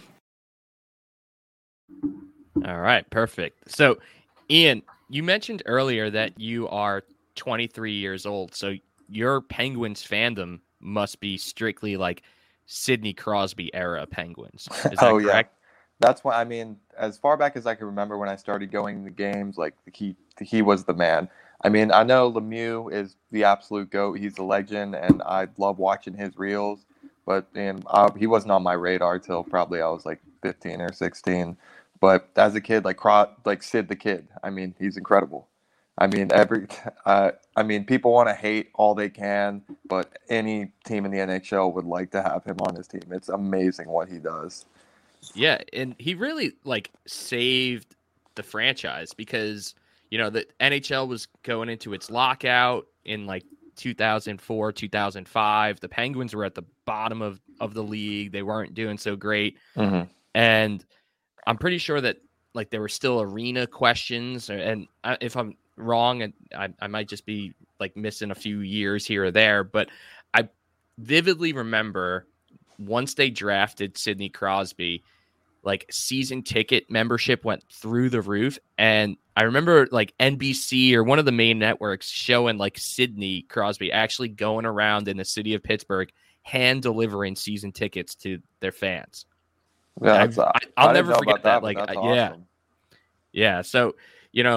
All right, perfect. So, Ian, you mentioned earlier that you are twenty-three years old. So your Penguins fandom must be strictly like Sidney Crosby era Penguins. Is that oh, correct? Yeah. That's why, I mean, as far back as I can remember when I started going to games, like he he was the man. I mean, I know Lemieux is the absolute GOAT. He's a legend, and I love watching his reels. But and uh, he wasn't on my radar till probably I was like fifteen or sixteen. But as a kid, like like Sid the Kid, I mean, he's incredible. I mean, every, uh, I mean, people want to hate all they can, but any team in the N H L would like to have him on his team. It's amazing what he does. Yeah, and he really like saved the franchise because you know the N H L was going into its lockout in like two thousand four, two thousand five. The Penguins were at the bottom of of the league. They weren't doing so great, Mm-hmm. and I'm pretty sure that like there were still arena questions, and I, if I'm wrong, and I, I might just be like missing a few years here or there, but I vividly remember once they drafted Sidney Crosby, like season ticket membership went through the roof. And I remember like N B C or one of the main networks showing like Sidney Crosby actually going around in the city of Pittsburgh, hand delivering season tickets to their fans. Yeah, I, I, I'll I never know forget about that. that Like, that's yeah, awesome. yeah. So, you know,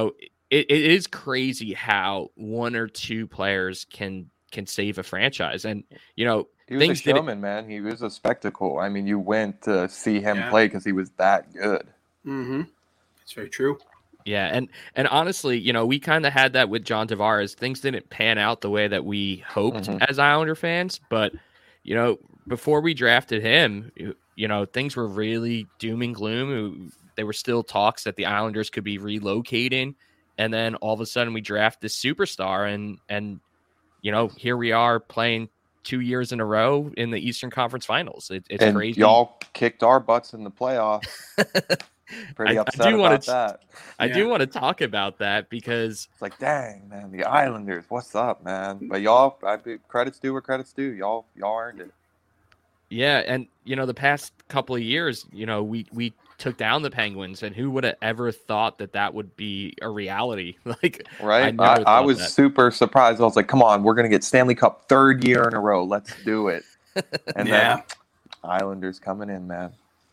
it, it is crazy how one or two players can can save a franchise. And, you know, He was a things didn't. showman, man. He was a spectacle. I mean, you went to see him Yeah. play because he was that good. Mm-hmm. That's very true. Yeah, and and honestly, you know, we kind of had that with John Tavares. Things didn't pan out the way that we hoped Mhm. as Islander fans, but you know, before we drafted him, you, you know, things were really doom and gloom. There were still talks that the Islanders could be relocating, and then all of a sudden we draft this superstar, and and you know, here we are playing two years in a row in the Eastern Conference Finals. It, it's and crazy. Y'all kicked our butts in the playoffs. Pretty I, upset I do about want to. that. I Yeah. do want to talk about that because It's like, dang, man, the Islanders, what's up, man? But y'all, I, credits due where credits due. Y'all, y'all earned it. yeah, and you know, the past couple of years, you know, we we took down the Penguins, and who would have ever thought that that would be a reality? Like, Right? I I, never I, thought was that. super surprised. I was like, come on, we're gonna get Stanley Cup third year in a row. Let's do it. And Yeah. then Islanders coming in, man.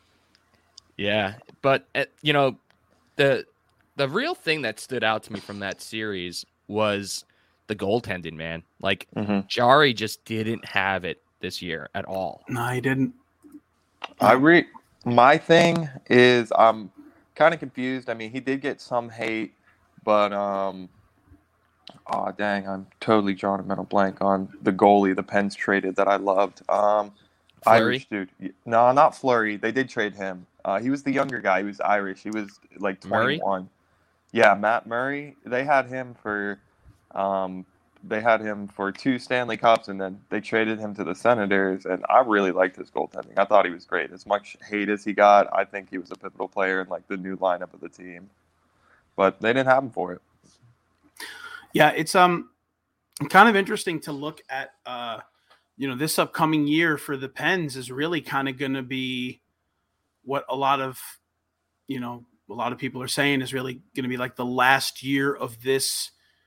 Yeah, but uh, you know, the the real thing that stood out to me from that series was the goaltending, man. Like, hmm Jari just didn't have it this year at all. No, he didn't. I re my thing is I'm kind of confused. I mean, he did get some hate, but um, oh dang, I'm totally drawing a mental blank on the goalie the Pens traded that I loved. Um, Fleury? Irish dude. No, not Flurry. They did trade him. Uh, he was the younger guy. He was Irish. He was like Murray? twenty-one. Yeah, Matt Murray. They had him for, um, they had him for two Stanley Cups, and then they traded him to the Senators. And I really liked his goaltending. I thought he was great. As much hate as he got, I think he was a pivotal player in like the new lineup of the team. But they didn't have him for it. Yeah, it's um kind of interesting to look at uh you know, this upcoming year for the Pens is really kind of going to be what a lot of, you know, a lot of people are saying is really going to be like the last year of this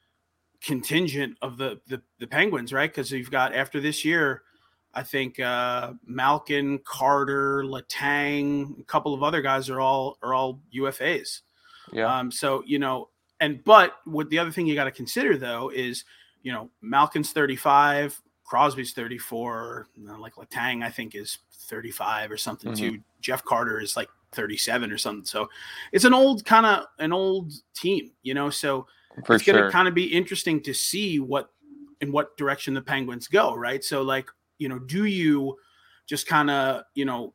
contingent of the the, the Penguins, right? Because you've got after this year, I think uh, Malkin, Carter, Letang, a couple of other guys are all are all U F As. Yeah. Um, so you know, and but what the other thing you got to consider though is, you know, Malkin's thirty-five, Crosby's thirty-four, you know, like Letang I think is thirty-five or something Mm-hmm. too. Jeff Carter is like thirty-seven or something. So it's an old kind of an old team, you know. So For it's going sure. to kind of be interesting to see what in what direction the Penguins go, right? So like, you know, do you just kind of, you know,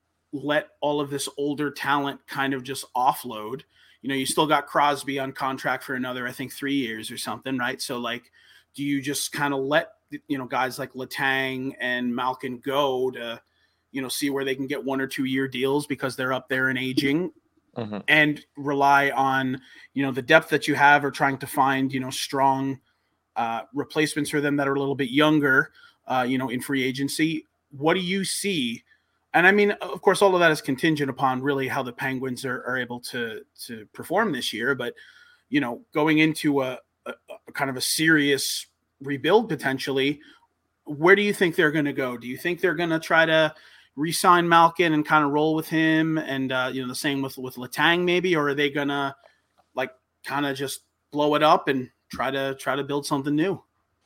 let all of this older talent kind of just offload? You know, you still got Crosby on contract for another, I think, three years or something, right? So like, do you just kind of let, you know, guys like Letang and Malkin go to, you know, see where they can get one or two year deals because they're up there in aging, Mm-hmm. and rely on, you know, the depth that you have, or trying to find, you know, strong uh, replacements for them that are a little bit younger, uh, you know, in free agency? What do you see? And I mean, of course, all of that is contingent upon really how the Penguins are, are able to to perform this year. But, you know, going into a, a, a kind of a serious rebuild potentially, where do you think they're going to go? Do you think they're going to try to re-sign Malkin and kind of roll with him, and uh, you know, the same with with Letang maybe, or are they going to like kind of just blow it up and try to try to build something new?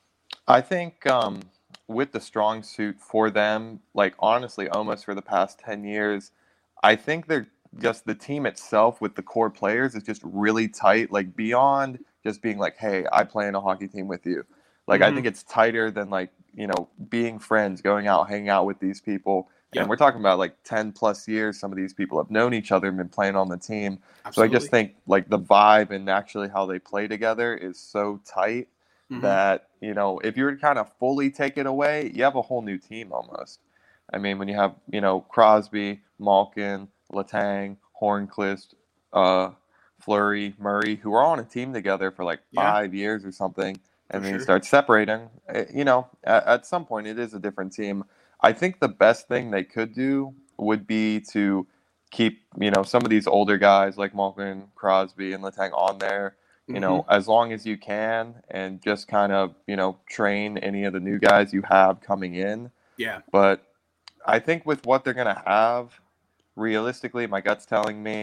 I think um, with the strong suit for them, like honestly, almost for the past ten years, I think they're just the team itself with the core players is just really tight, like beyond just being like, hey, I play in a hockey team with you. Like, Mhm. I think it's tighter than like, you know, being friends, going out, hanging out with these people. Yep. And we're talking about like ten plus years. Some of these people have known each other and been playing on the team. Absolutely. So I just think like the vibe and actually how they play together is so tight Mhm. that, you know, if you were to kind of fully take it away, you have a whole new team almost. I mean, when you have, you know, Crosby, Malkin, Letang, Hornqvist, uh, Fleury, Murray, who are on a team together for like Yeah. five years or something, and For then you sure. start separating, eh, you know, at, at some point it is a different team. I think the best thing they could do would be to keep, you know, some of these older guys like Malkin, Crosby, and Letang on there, you know, Mm-hmm. as long as you can, and just kind of, you know, train any of the new guys you have coming in. Yeah. But I think with what they're going to have, realistically, my gut's telling me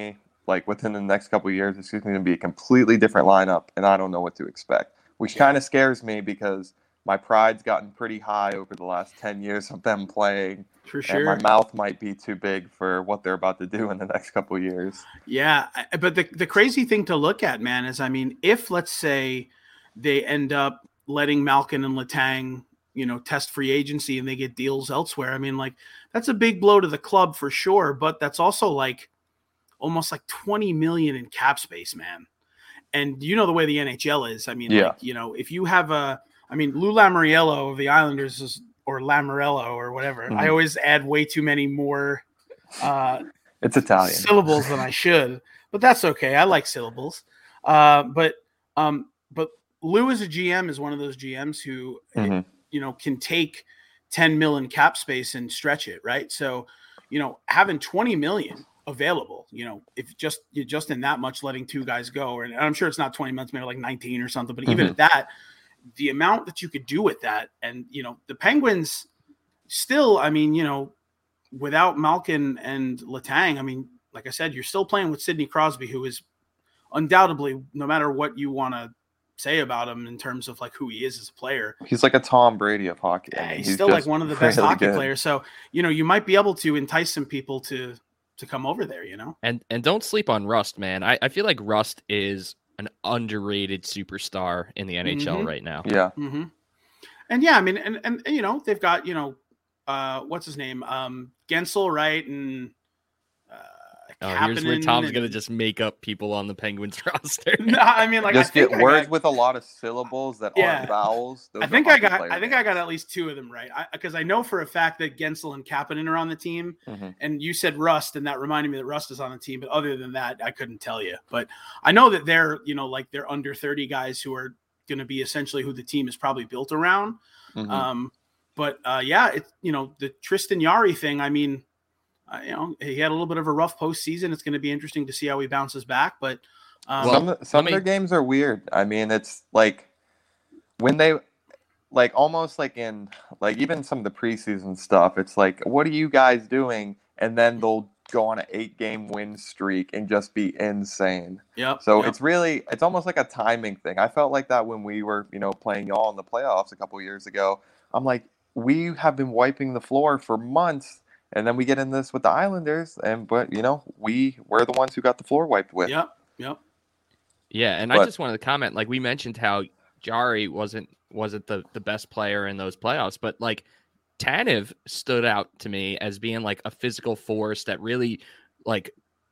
like within the next couple of years, it's going to be a completely different lineup, and I don't know what to expect, which kind of scares me because my pride's gotten pretty high over the last ten years of them playing. For And sure. my mouth might be too big for what they're about to do in the next couple of years. Yeah, I- but the the crazy thing to look at, man, is I mean, if let's say they end up letting Malkin and Letang, you know, test free agency and they get deals elsewhere, I mean, like that's a big blow to the club for sure. But that's also like almost like twenty million in cap space, man. And you know the way the N H L is. I mean, Yeah. like, you know, if you have a, I mean, Lou Lamoriello of the Islanders is, or Lamoriello or whatever. Mhm. I always add way too many more uh, It's Italian. syllables than I should, but that's okay. I like syllables. Uh, but um, but Lou as a G M is one of those G Ms who Mhm. you know can take ten mil in cap space and stretch it, right? So you know having twenty million available, you know, if just you're just in that much letting two guys go, and I'm sure it's not twenty months, maybe like nineteen or something, but even Mhm. at that, the amount that you could do with that, and you know the Penguins still, I mean, you know, without Malkin and Letang, I mean, like I said, you're still playing with Sidney Crosby, who is undoubtedly, no matter what you want to say about him in terms of like who he is as a player, He's like a Tom Brady of hockey. I yeah, mean, he's, still like just one of the best really hockey good. players. So, you know, you might be able to entice some people to to come over there, you know? And and don't sleep on Rust, man. I, I feel like Rust is an underrated superstar in the N H L Mhm. right now. Yeah. Mm-hmm. And yeah, I mean, and, and, and, you know, they've got, you know, uh, what's his name? Um, Gensel, right? And uh, Oh, here's where Kapanen Tom's and- gonna just make up people on the Penguins roster. No, I mean, like, Just I think get I words got- with a lot of syllables that Yeah. aren't vowels. Those I are think I hockey got. player I think I got names. at least two of them right because I, I know for a fact that Gensel and Kapanen are on the team, Mhm. and you said Rust, and that reminded me that Rust is on the team. But other than that, I couldn't tell you. But I know that they're, you know, like they're under thirty guys who are going to be essentially who the team is probably built around. Mhm. Um, but uh, yeah, it's you know the Tristan Yari thing. I mean, uh, you know, he had a little bit of a rough postseason. It's going to be interesting to see how he bounces back. But um, Well, some of- some of let their me- games are weird. I mean, it's like when they like almost like in like even some of the preseason stuff. It's like, what are you guys doing? And then they'll go on an eight game win streak and just be insane. yep. So yep. it's really it's almost like a timing thing. I felt like that when we were, you know, playing y'all in the playoffs a couple years ago. I'm like, we have been wiping the floor for months, and then we get in this with the Islanders, and but you know, we we're the ones who got the floor wiped with. Yep. Yep. Yeah, and I But- just wanted to comment, like we mentioned how Jari wasn't wasn't the, the best player in those playoffs, but like Tanev stood out to me as being like a physical force that really like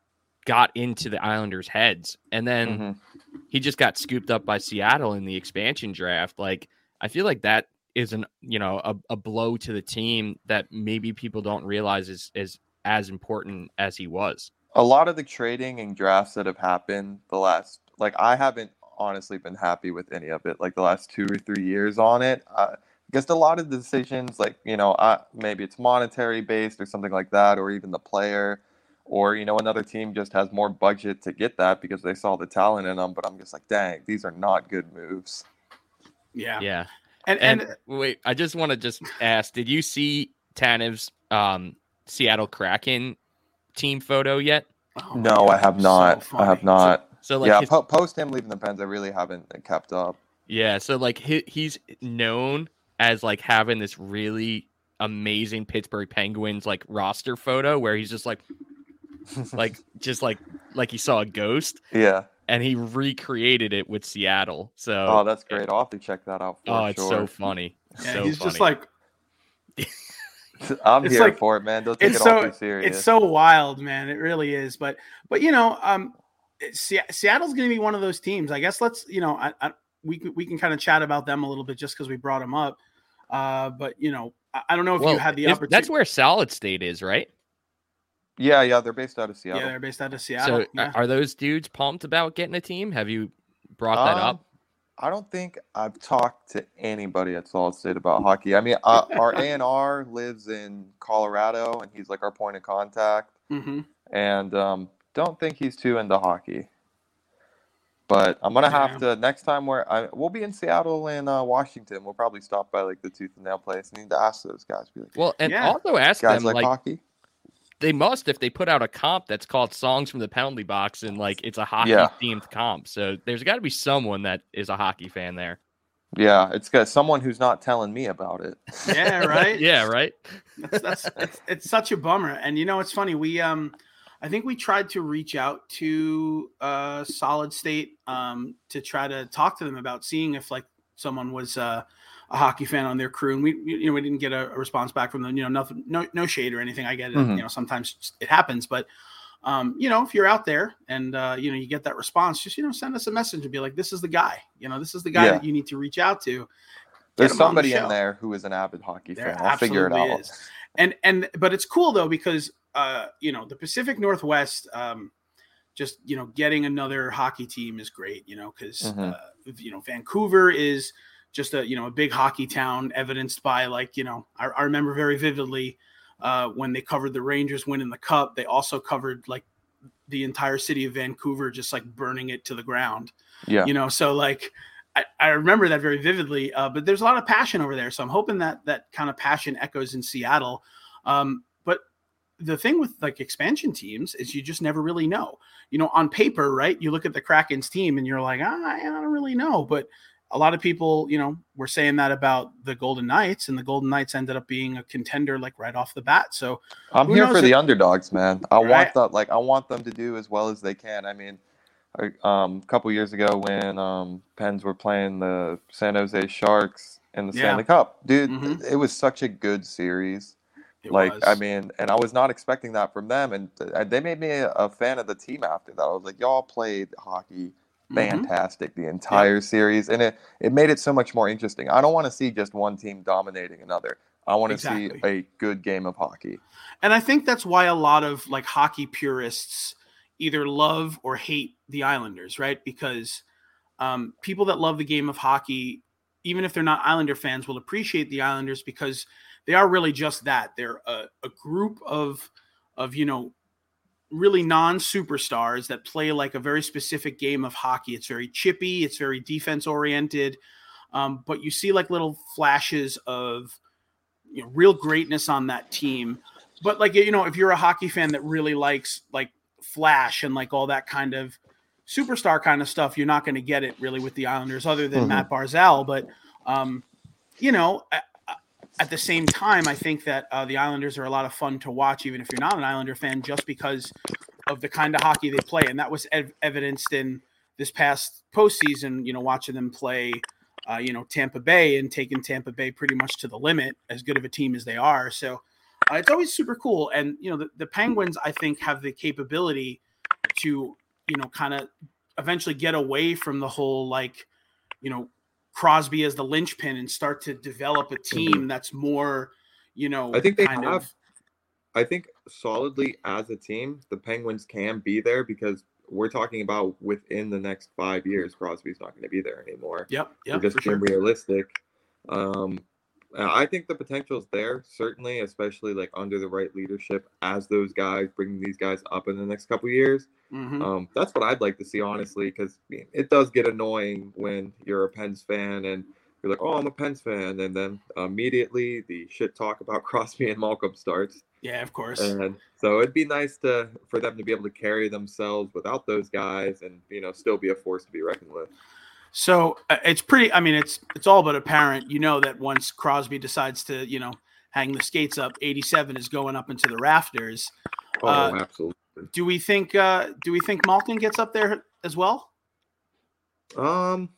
got into the Islanders' heads. And then Mhm. he just got scooped up by Seattle in the expansion draft. Like I feel like that is an you know a, a blow to the team that maybe people don't realize is is as important as he was. A lot of the trading and drafts that have happened the last, like I haven't honestly been happy with any of it. Like the last two or three years on it, uh, just a lot of the decisions, like you know, uh, maybe it's monetary based or something like that, or even the player, or you know, another team just has more budget to get that because they saw the talent in them. But I'm just like, dang, these are not good moves. Yeah. Yeah. And And, and wait, I just want to just ask, did you see Tanev's um, Seattle Kraken team photo yet? oh my No, I God, have so not. I have funny. not. So like yeah, his- po- post him leaving the Pens, I really haven't kept up. yeah, so like he, he's known as like having this really amazing Pittsburgh Penguins like roster photo where he's just like like just like like he saw a ghost, Yeah. and he recreated it with Seattle. So Oh, that's great. I'll have to check that out for oh, it's sure. so funny. Yeah, so he's funny. just like I'm It's here like- for it, man. Don't take it's it all so too serious. it's so wild, man. It really is. But but you know, um, Se- Seattle's going to be one of those teams. I guess let's you know, I, I, we can- we can kind of chat about them a little bit just because we brought them up. Uh, but you know, I, I don't know if well, you had the is- opportunity. that's where Solid State is, right? Yeah, yeah, they're based out of Seattle. yeah, they're based out of Seattle. So uh, yeah. are those dudes pumped about getting a team? Have you brought that Um, up? I don't think I've talked to anybody at Solid State about hockey. I mean, uh, our A and R lives in Colorado, and he's like our point of contact. hmm And um, don't think he's too into hockey. But I'm gonna have to next time where I we'll be in Seattle and uh, Washington. We'll probably stop by like the Tooth and Nail place. I need to ask those guys. Be like, Well, and yeah. also ask guys them like, like hockey? they must if they put out a comp that's called Songs from the Penalty Box and like it's a hockey Yeah. themed comp. So there's got to be someone that is a hockey fan there. Yeah, it's got someone who's not telling me about it. Yeah, right. Yeah, right. That's, that's it's, it's such a bummer. And you know, it's funny. We um, I think we tried to reach out to uh, Solid State um to try to talk to them about seeing if like someone was uh, a hockey fan on their crew, and we you know we didn't get a, a response back from them. You know, nothing, no no shade or anything. I get it. Mm-hmm. You know, sometimes it happens, but. Um, you know, if you're out there and, uh, you know, you get that response, just, you know, send us a message and be like, this is the guy, you know, this is the guy Yeah. that you need to reach out to. There's the somebody in show. there who is an avid hockey There fan. I'll figure it absolutely out. is. And, and, but it's cool though, because, uh, you know, the Pacific Northwest, um, just, you know, getting another hockey team is great, you know, cause, Mm-hmm. uh, you know, Vancouver is just a, you know, a big hockey town evidenced by like, you know, I, I remember very vividly, uh, when they covered the Rangers winning the cup, they also covered like, the entire city of Vancouver, just like burning it to the ground. Yeah. You know, so like, I, I remember that very vividly, uh, but there's a lot of passion over there. So I'm hoping that that kind of passion echoes in Seattle. Um, but the thing with like expansion teams is you just never really know, you know, on paper, right? You look at the Kraken's team and you're like, ah, I don't really know. But a lot of people, you know, were saying that about the Golden Knights, and the Golden Knights ended up being a contender like right off the bat. So I'm who here knows for if- the underdogs, man. I Right. want that, like I want them to do as well as they can. I mean, I- um, a couple years ago when um, Pens were playing the San Jose Sharks in the Yeah. Stanley Cup, dude, Mhm. it was such a good series. it like was. I mean, and I was not expecting that from them, and th- they made me a, a fan of the team after that. I was like, y'all played hockey Mhm. fantastic the entire series, and it it made it so much more interesting. I don't want to see just one team dominating another. I want to Exactly. see a good game of hockey. And I think that's why a lot of like hockey purists either love or hate the Islanders, right? Because um, people that love the game of hockey, even if they're not Islander fans, will appreciate the Islanders because they are really just that. They're a, a group of, of, you know, really non-superstars that play like a very specific game of hockey. It's very chippy. It's very defense oriented. Um, but you see like little flashes of, you know, real greatness on that team. But like, you know, if you're a hockey fan that really likes like flash and like all that kind of superstar kind of stuff, you're not going to get it really with the Islanders other than Mhm. Matt Barzal. But, um, you know, at, at the same time, I think that uh, the Islanders are a lot of fun to watch, even if you're not an Islander fan, just because of the kind of hockey they play. And that was ev- evidenced in this past postseason, you know, watching them play, uh, you know, Tampa Bay and taking Tampa Bay pretty much to the limit, as good of a team as they are. So uh, it's always super cool. And, you know, the, the Penguins, I think, have the capability to, you know, kind of eventually get away from the whole, like, you know, Crosby as the linchpin and start to develop a team that's more, you know, I think they kind have. of, I think solidly as a team, the Penguins can be there because we're talking about within the next five years, Crosby's not going to be there anymore. yep, We're yep, just for sure. being realistic. Um, I think the potential is there, certainly, especially like under the right leadership as those guys, bringing these guys up in the next couple of years. Mm-hmm. Um, that's what I'd like to see, honestly, because it does get annoying when you're a Pens fan and you're like, oh, I'm a Pens fan. And then immediately the shit talk about Crosby and Malcolm starts. Yeah, of course. And so it'd be nice to for them to be able to carry themselves without those guys and, you know, still be a force to be reckoned with. So uh, it's pretty, I mean, it's, it's all but apparent, you know, that once Crosby decides to, you know, hang the skates up, eighty-seven is going up into the rafters. Oh, Uh, absolutely. Do we think, uh, do we think Malkin gets up there as well? Um,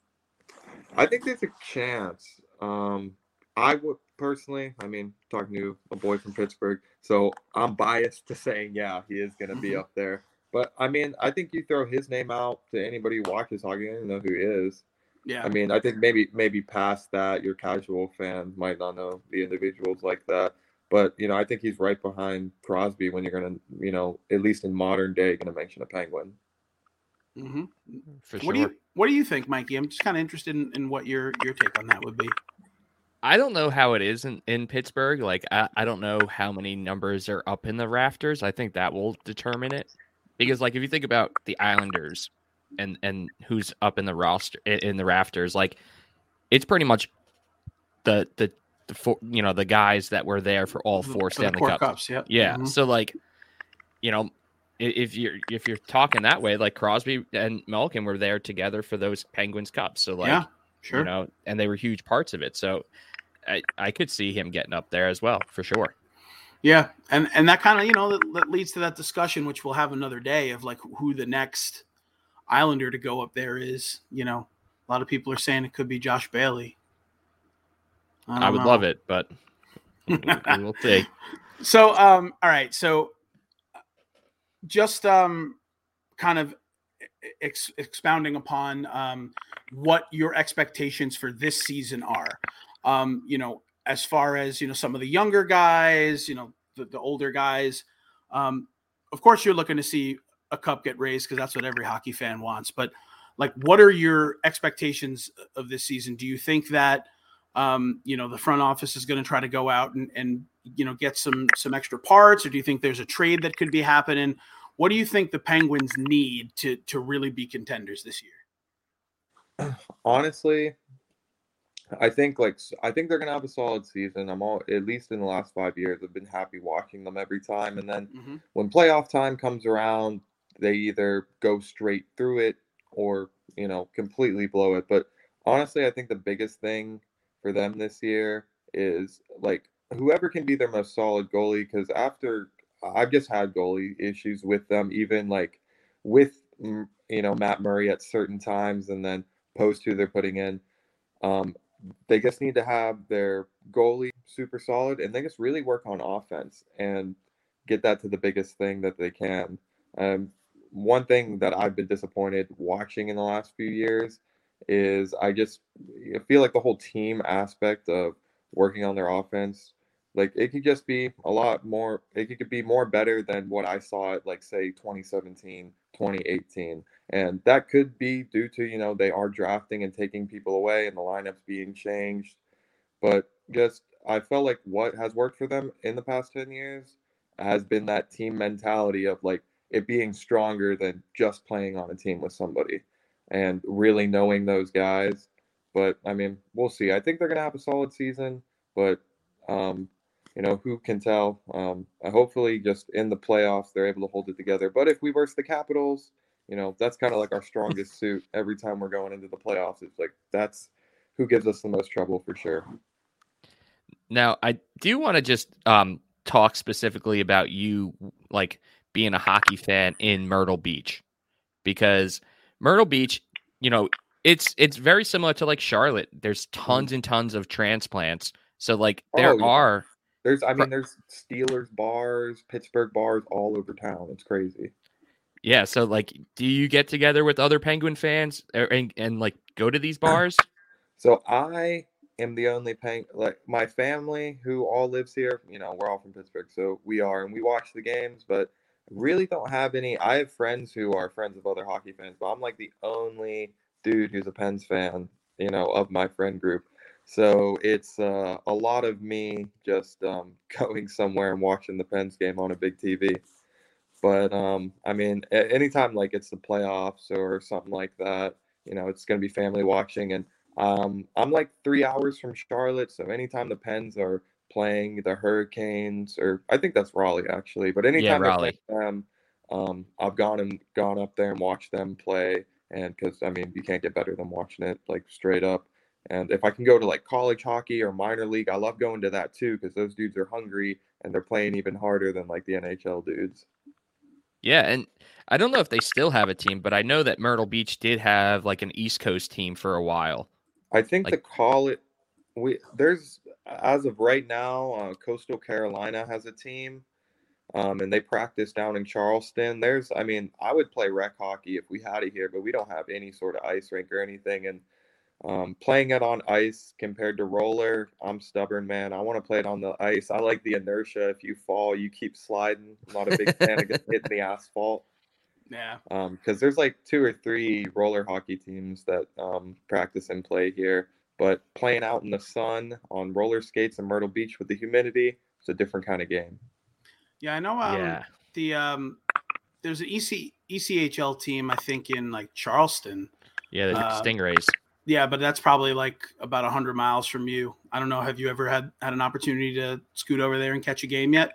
I think there's a chance. Um, I would personally, I mean, talking to a boy from Pittsburgh, so I'm biased to saying, yeah, he is going to be Mhm. up there. But I mean, I think you throw his name out to anybody who watches hockey, they don't know who he is. Yeah. I mean, I think maybe maybe past that, your casual fan might not know the individuals like that. But, you know, I think he's right behind Crosby when you're going to, you know, at least in modern day, going to mention a Penguin. Mm-hmm. For What sure. do you, what do you think, Mikey? I'm just kind of interested in, in what your, your take on that would be. I don't know how it is in, in Pittsburgh. Like, I, I don't know how many numbers are up in the rafters. I think that will determine it. Because, like, if you think about the Islanders and, and who's up in the roster in the rafters, like, it's pretty much the the the four, you know, the guys that were there for all four for Stanley the four Cups. Cups. Yeah. Yeah. Mm-hmm. So like, you know, if you're if you're talking that way, like Crosby and Malkin were there together for those Penguins Cups. So like, yeah, sure. you know, and they were huge parts of it. So I, I could see him getting up there as well, for sure. Yeah. And, and that kind of, you know, that, that leads to that discussion, which we'll have another day, of like who the next Islander to go up there is. You know, a lot of people are saying it could be Josh Bailey. I, I would know. love it, but we will see. So, um, all right. So just um, kind of ex- expounding upon um, what your expectations for this season are. Um, you know, as far as, you know, some of the younger guys, you know, the, the older guys, um, of course you're looking to see a cup get raised because that's what every hockey fan wants. But like, what are your expectations of this season? Do you think that, um, you know, the front office is going to try to go out and, and, you know, get some, some extra parts, or do you think there's a trade that could be happening? What do you think the Penguins need to, to really be contenders this year? Honestly, I think like I think they're gonna have a solid season. I'm all at least in the last five years, I've been happy watching them every time. And then Mm-hmm. when playoff time comes around, they either go straight through it or, you know, completely blow it. But honestly, I think the biggest thing for them this year is like whoever can be their most solid goalie. Because after I've just had goalie issues with them, even like with you know Matt Murray at certain times, and then post who they're putting in. Um, they just need to have their goalie super solid, and they just really work on offense and get that to the biggest thing that they can. Um, one thing that I've been disappointed watching in the last few years is I just I feel like the whole team aspect of working on their offense, like it could just be a lot more, it could be more better than what I saw at like say twenty seventeen, twenty eighteen. And that could be due to, you know, they are drafting and taking people away and the lineups being changed. But just, I felt like what has worked for them in the past ten years has been that team mentality of like it being stronger than just playing on a team with somebody and really knowing those guys. But I mean, we'll see. I think they're going to have a solid season, but, um, you know, who can tell? Um, hopefully, just in the playoffs, they're able to hold it together. But if we verse the Capitals, you know, that's kind of like our strongest suit every time we're going into the playoffs. It's like that's who gives us the most trouble for sure. Now, I do want to just um, talk specifically about you, like being a hockey fan in Myrtle Beach, because Myrtle Beach, you know, it's it's very similar to like Charlotte. There's tons and tons of transplants. So like there Oh, yeah. are There's, I mean, there's Steelers bars, Pittsburgh bars all over town. It's crazy. Yeah, so like, do you get together with other Penguin fans and, and like go to these bars? So I am the only Peng, like my family who all lives here. You know, we're all from Pittsburgh, so we are, and we watch the games. But really don't have any. I have friends who are friends of other hockey fans, but I'm like the only dude who's a Pens fan. You know, of my friend group. So it's uh, a lot of me just um, going somewhere and watching the Pens game on a big T V. But, um, I mean, anytime, like, it's the playoffs or something like that, you know, it's going to be family watching. And um, I'm, like, three hours from Charlotte, so anytime the Pens are playing the Hurricanes, or I think that's Raleigh, actually. But anytime Yeah, they're Raleigh. playing them, um, I've gone and gone up there and watched them play. And because, I mean, you can't get better than watching it, like, straight up. And if I can go to, like, college hockey or minor league, I love going to that, too, because those dudes are hungry and they're playing even harder than, like, the N H L dudes. Yeah, and I don't know if they still have a team, but I know that Myrtle Beach did have like an East Coast team for a while. I think like, the call it we there's as of right now, uh, Coastal Carolina has a team, um, and they practice down in Charleston. There's, I mean, I would play rec hockey if we had it here, but we don't have any sort of ice rink or anything. And um, playing it on ice compared to roller, I'm stubborn, man. I want to play it on the ice. I like the inertia. If you fall, you keep sliding. I'm not a big fan of getting hit in the asphalt. Yeah. Um, because there's like two or three roller hockey teams that um, practice and play here. But playing out in the sun on roller skates in Myrtle Beach with the humidity, it's a different kind of game. Yeah, I know. Um, yeah. The um, there's an E C E C H L team, I think, in like Charleston. Yeah, the Uh, Stingrays. Yeah, but that's probably like about a hundred miles from you. I don't know. Have you ever had had an opportunity to scoot over there and catch a game yet?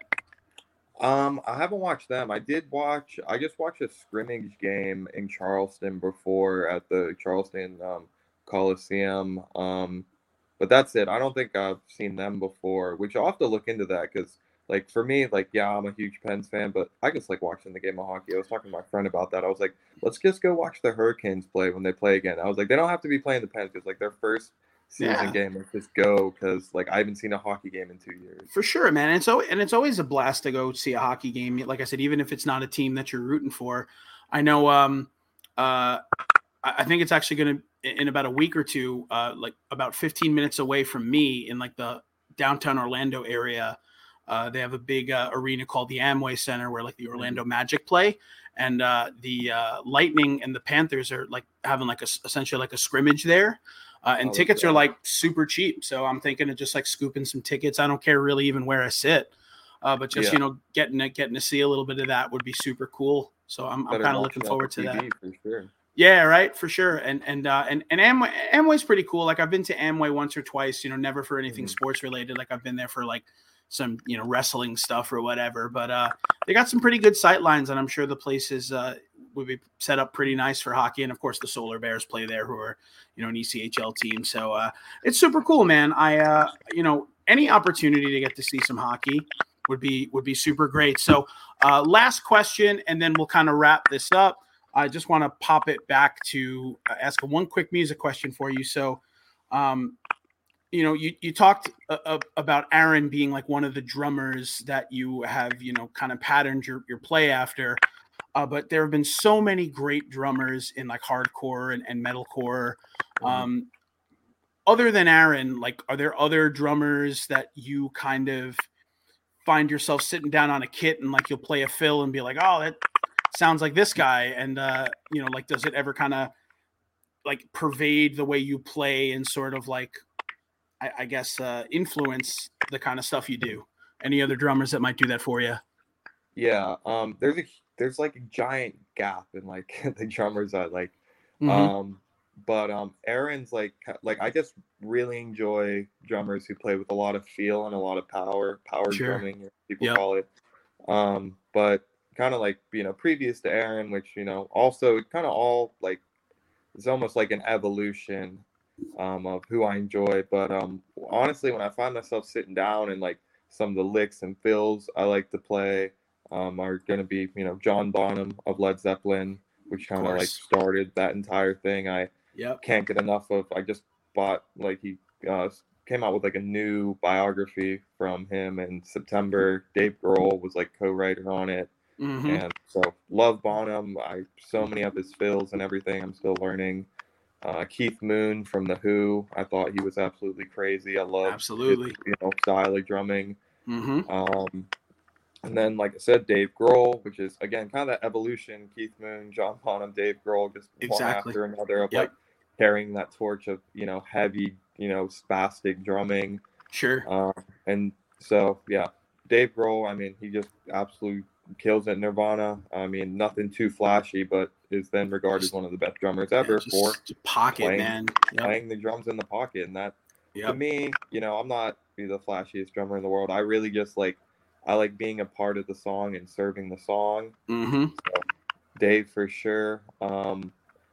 Um, I haven't watched them. I did watch. I just watched a scrimmage game in Charleston before at the Charleston um, Coliseum. Um, but that's it. I don't think I've seen them before. Which I'll have to look into that because, like, for me, like, yeah, I'm a huge Pens fan, but I just like watching the game of hockey. I was talking to my friend about that. I was like, let's just go watch the Hurricanes play when they play again. I was like, they don't have to be playing the Pens because, like, their first season Yeah. game. Let's just go because, like, I haven't seen a hockey game in two years. For sure, man. And so, and it's always a blast to go see a hockey game. Like I said, even if it's not a team that you're rooting for. I know. Um, uh, I think it's actually going to in about a week or two, uh, like about fifteen minutes away from me in like the downtown Orlando area. Uh, they have a big uh, arena called the Amway Center where like the Orlando Magic play, and uh, the uh, Lightning and the Panthers are like having like a, essentially like a scrimmage there. Uh, and Oh, tickets yeah. are like super cheap. So I'm thinking of just like scooping some tickets. I don't care really even where I sit, uh, but just, Yeah. you know, getting it, getting to see a little bit of that would be super cool. So I'm, I'm Better kind of watch looking it on forward the to T V that. for sure. Yeah, right, for sure. And and uh, and and Amway Amway's pretty cool. Like I've been to Amway once or twice. You know, never for anything Mhm. sports related. Like I've been there for like some you know wrestling stuff or whatever. But uh, they got some pretty good sight lines, and I'm sure the place is uh, would be set up pretty nice for hockey. And of course, the Solar Bears play there, who are you know an E C H L team. So uh, it's super cool, man. I uh, you know any opportunity to get to see some hockey would be would be super great. So uh, last question, and then we'll kind of wrap this up. I just want to pop it back to uh, ask one quick music question for you. So, um, you know, you, you talked uh, uh, about Aaron being like one of the drummers that you have, you know, kind of patterned your, your play after. Uh, but there have been so many great drummers in like hardcore and, and metalcore. Um, other than Aaron, like, are there other drummers that you kind of find yourself sitting down on a kit and like you'll play a fill and be like, oh, that sounds like this guy? And uh you know like does it ever kind of like pervade the way you play and sort of like I, I guess uh influence the kind of stuff you do? Any other drummers that might do that for you? Yeah, um, there's a there's like a giant gap in like the drummers I like. Mhm. Um, but um, Aaron's like like I just really enjoy drummers who play with a lot of feel and a lot of power, power Sure. drumming, as people Yep. call it. Um, but kind of like you know previous to Aaron, which you know also kind of all like it's almost like an evolution um, of who I enjoy. But um, honestly, when I find myself sitting down and like some of the licks and fills I like to play um, are going to be, you know, John Bonham of Led Zeppelin, which kind of like course. started that entire thing. I Yep. can't get enough of. I just bought like he uh, came out with like a new biography from him in September. Dave Grohl was like co-writer on it. Hmm. And so love Bonham. I so many of his fills and everything. I'm still learning. Uh, Keith Moon from The Who. I thought he was absolutely crazy. I love Absolutely. his, you know, style of drumming. Hmm. Um, and then, like I said, Dave Grohl, which is again kind of that evolution. Keith Moon, John Bonham, Dave Grohl, just one Exactly. after another of Yep. like carrying that torch of you know heavy, you know, spastic drumming. Sure. Um, and so yeah, Dave Grohl. I mean, he just absolutely kills it. Nirvana. I mean, nothing too flashy, but is then regarded as one of the best drummers ever Yeah, for just, just pocket, playing, man. Yep. playing the drums in the pocket. And that, to Yep. me, you know, I'm not the flashiest drummer in the world. I really just like, I like being a part of the song and serving the song. Hmm. So, Dave for sure. Um,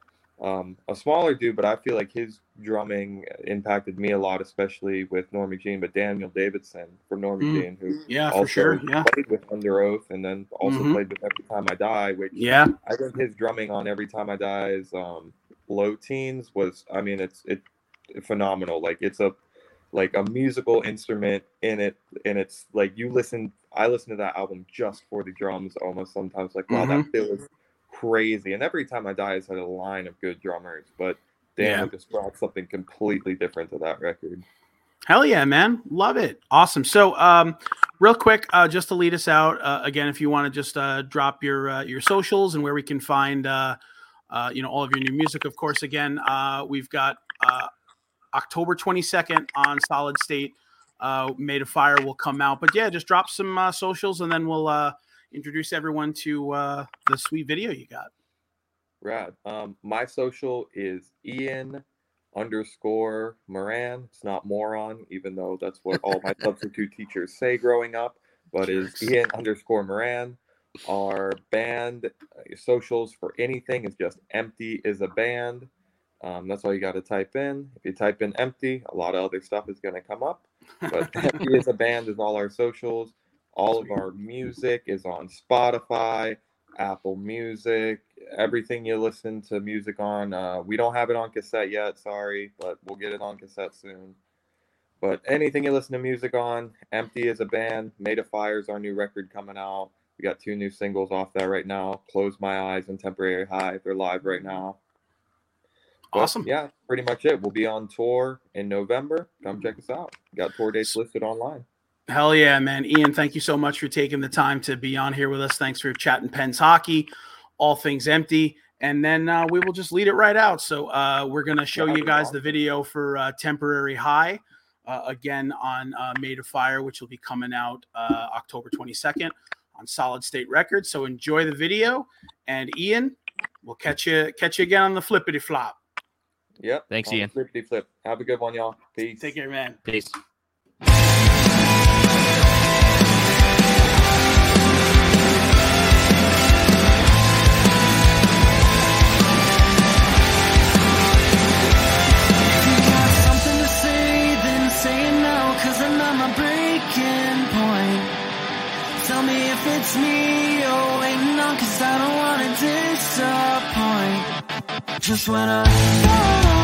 um, a smaller dude, but I feel like his drumming impacted me a lot, especially with Norm Maclean. But Daniel Davidson from Norm Mm. Maclean, who Yeah, for also sure. Yeah. played with Under Oath and then also Mhm. played with Every Time I Die, which Yeah. I think his drumming on Every Time I Die's um, Low Teens was, I mean, it's it phenomenal. Like it's a like a musical instrument in it, and it's like you listen. I listen to that album just for the drums. Almost sometimes, like wow, Mhm. that feels crazy. And Every Time I Die has had a line of good drummers, but Daniel Yeah. just brought something completely different to that record. Hell yeah, man. Love it. Awesome. So, um, real quick, uh, just to lead us out, uh, again, if you want to just uh, drop your uh, your socials and where we can find, uh, uh, you know, all of your new music. Of course, again, uh, we've got uh, October twenty-second on Solid State. Uh, Made of Fire will come out. But yeah, just drop some uh, socials and then we'll uh, introduce everyone to uh, the sweet video you got. Rad. Um, my social is Ian underscore Moran. It's not moron, even though that's what all my substitute teachers say growing up, but is Ian underscore Moran. Our band uh, socials for anything is just Empty is a Band. Um, that's all you got to type in. If you type in Empty, a lot of other stuff is going to come up. But Empty is a Band is all our socials. All of our music is on Spotify, Apple Music, everything you listen to music on. Uh, we don't have it on cassette yet, sorry, but we'll get it on cassette soon. But anything you listen to music on, Empty is a Band. Made of Fire is our new record coming out. We got two new singles off that right now. Close My Eyes and Temporary High. They're live right now. But awesome. Yeah, pretty much it. We'll be on tour in November. Come check us out. We got tour dates listed online. Hell yeah, man. Ian, thank you so much for taking the time to be on here with us. Thanks for chatting Pens hockey, all things Empty. And then uh, we will just lead it right out. So uh, we're going to show you guys the video for uh, Temporary High, uh, again on uh, Made of Fire, which will be coming out uh, October twenty-second on Solid State Records. So enjoy the video. And Ian, we'll catch you catch you again on the flippity flop. Yep. Thanks, Ian. Flippity flip. Have a good one, y'all. Peace. Take care, man. Peace. Tell me if it's me you're waiting on, cause I don't wanna disappoint. Just when I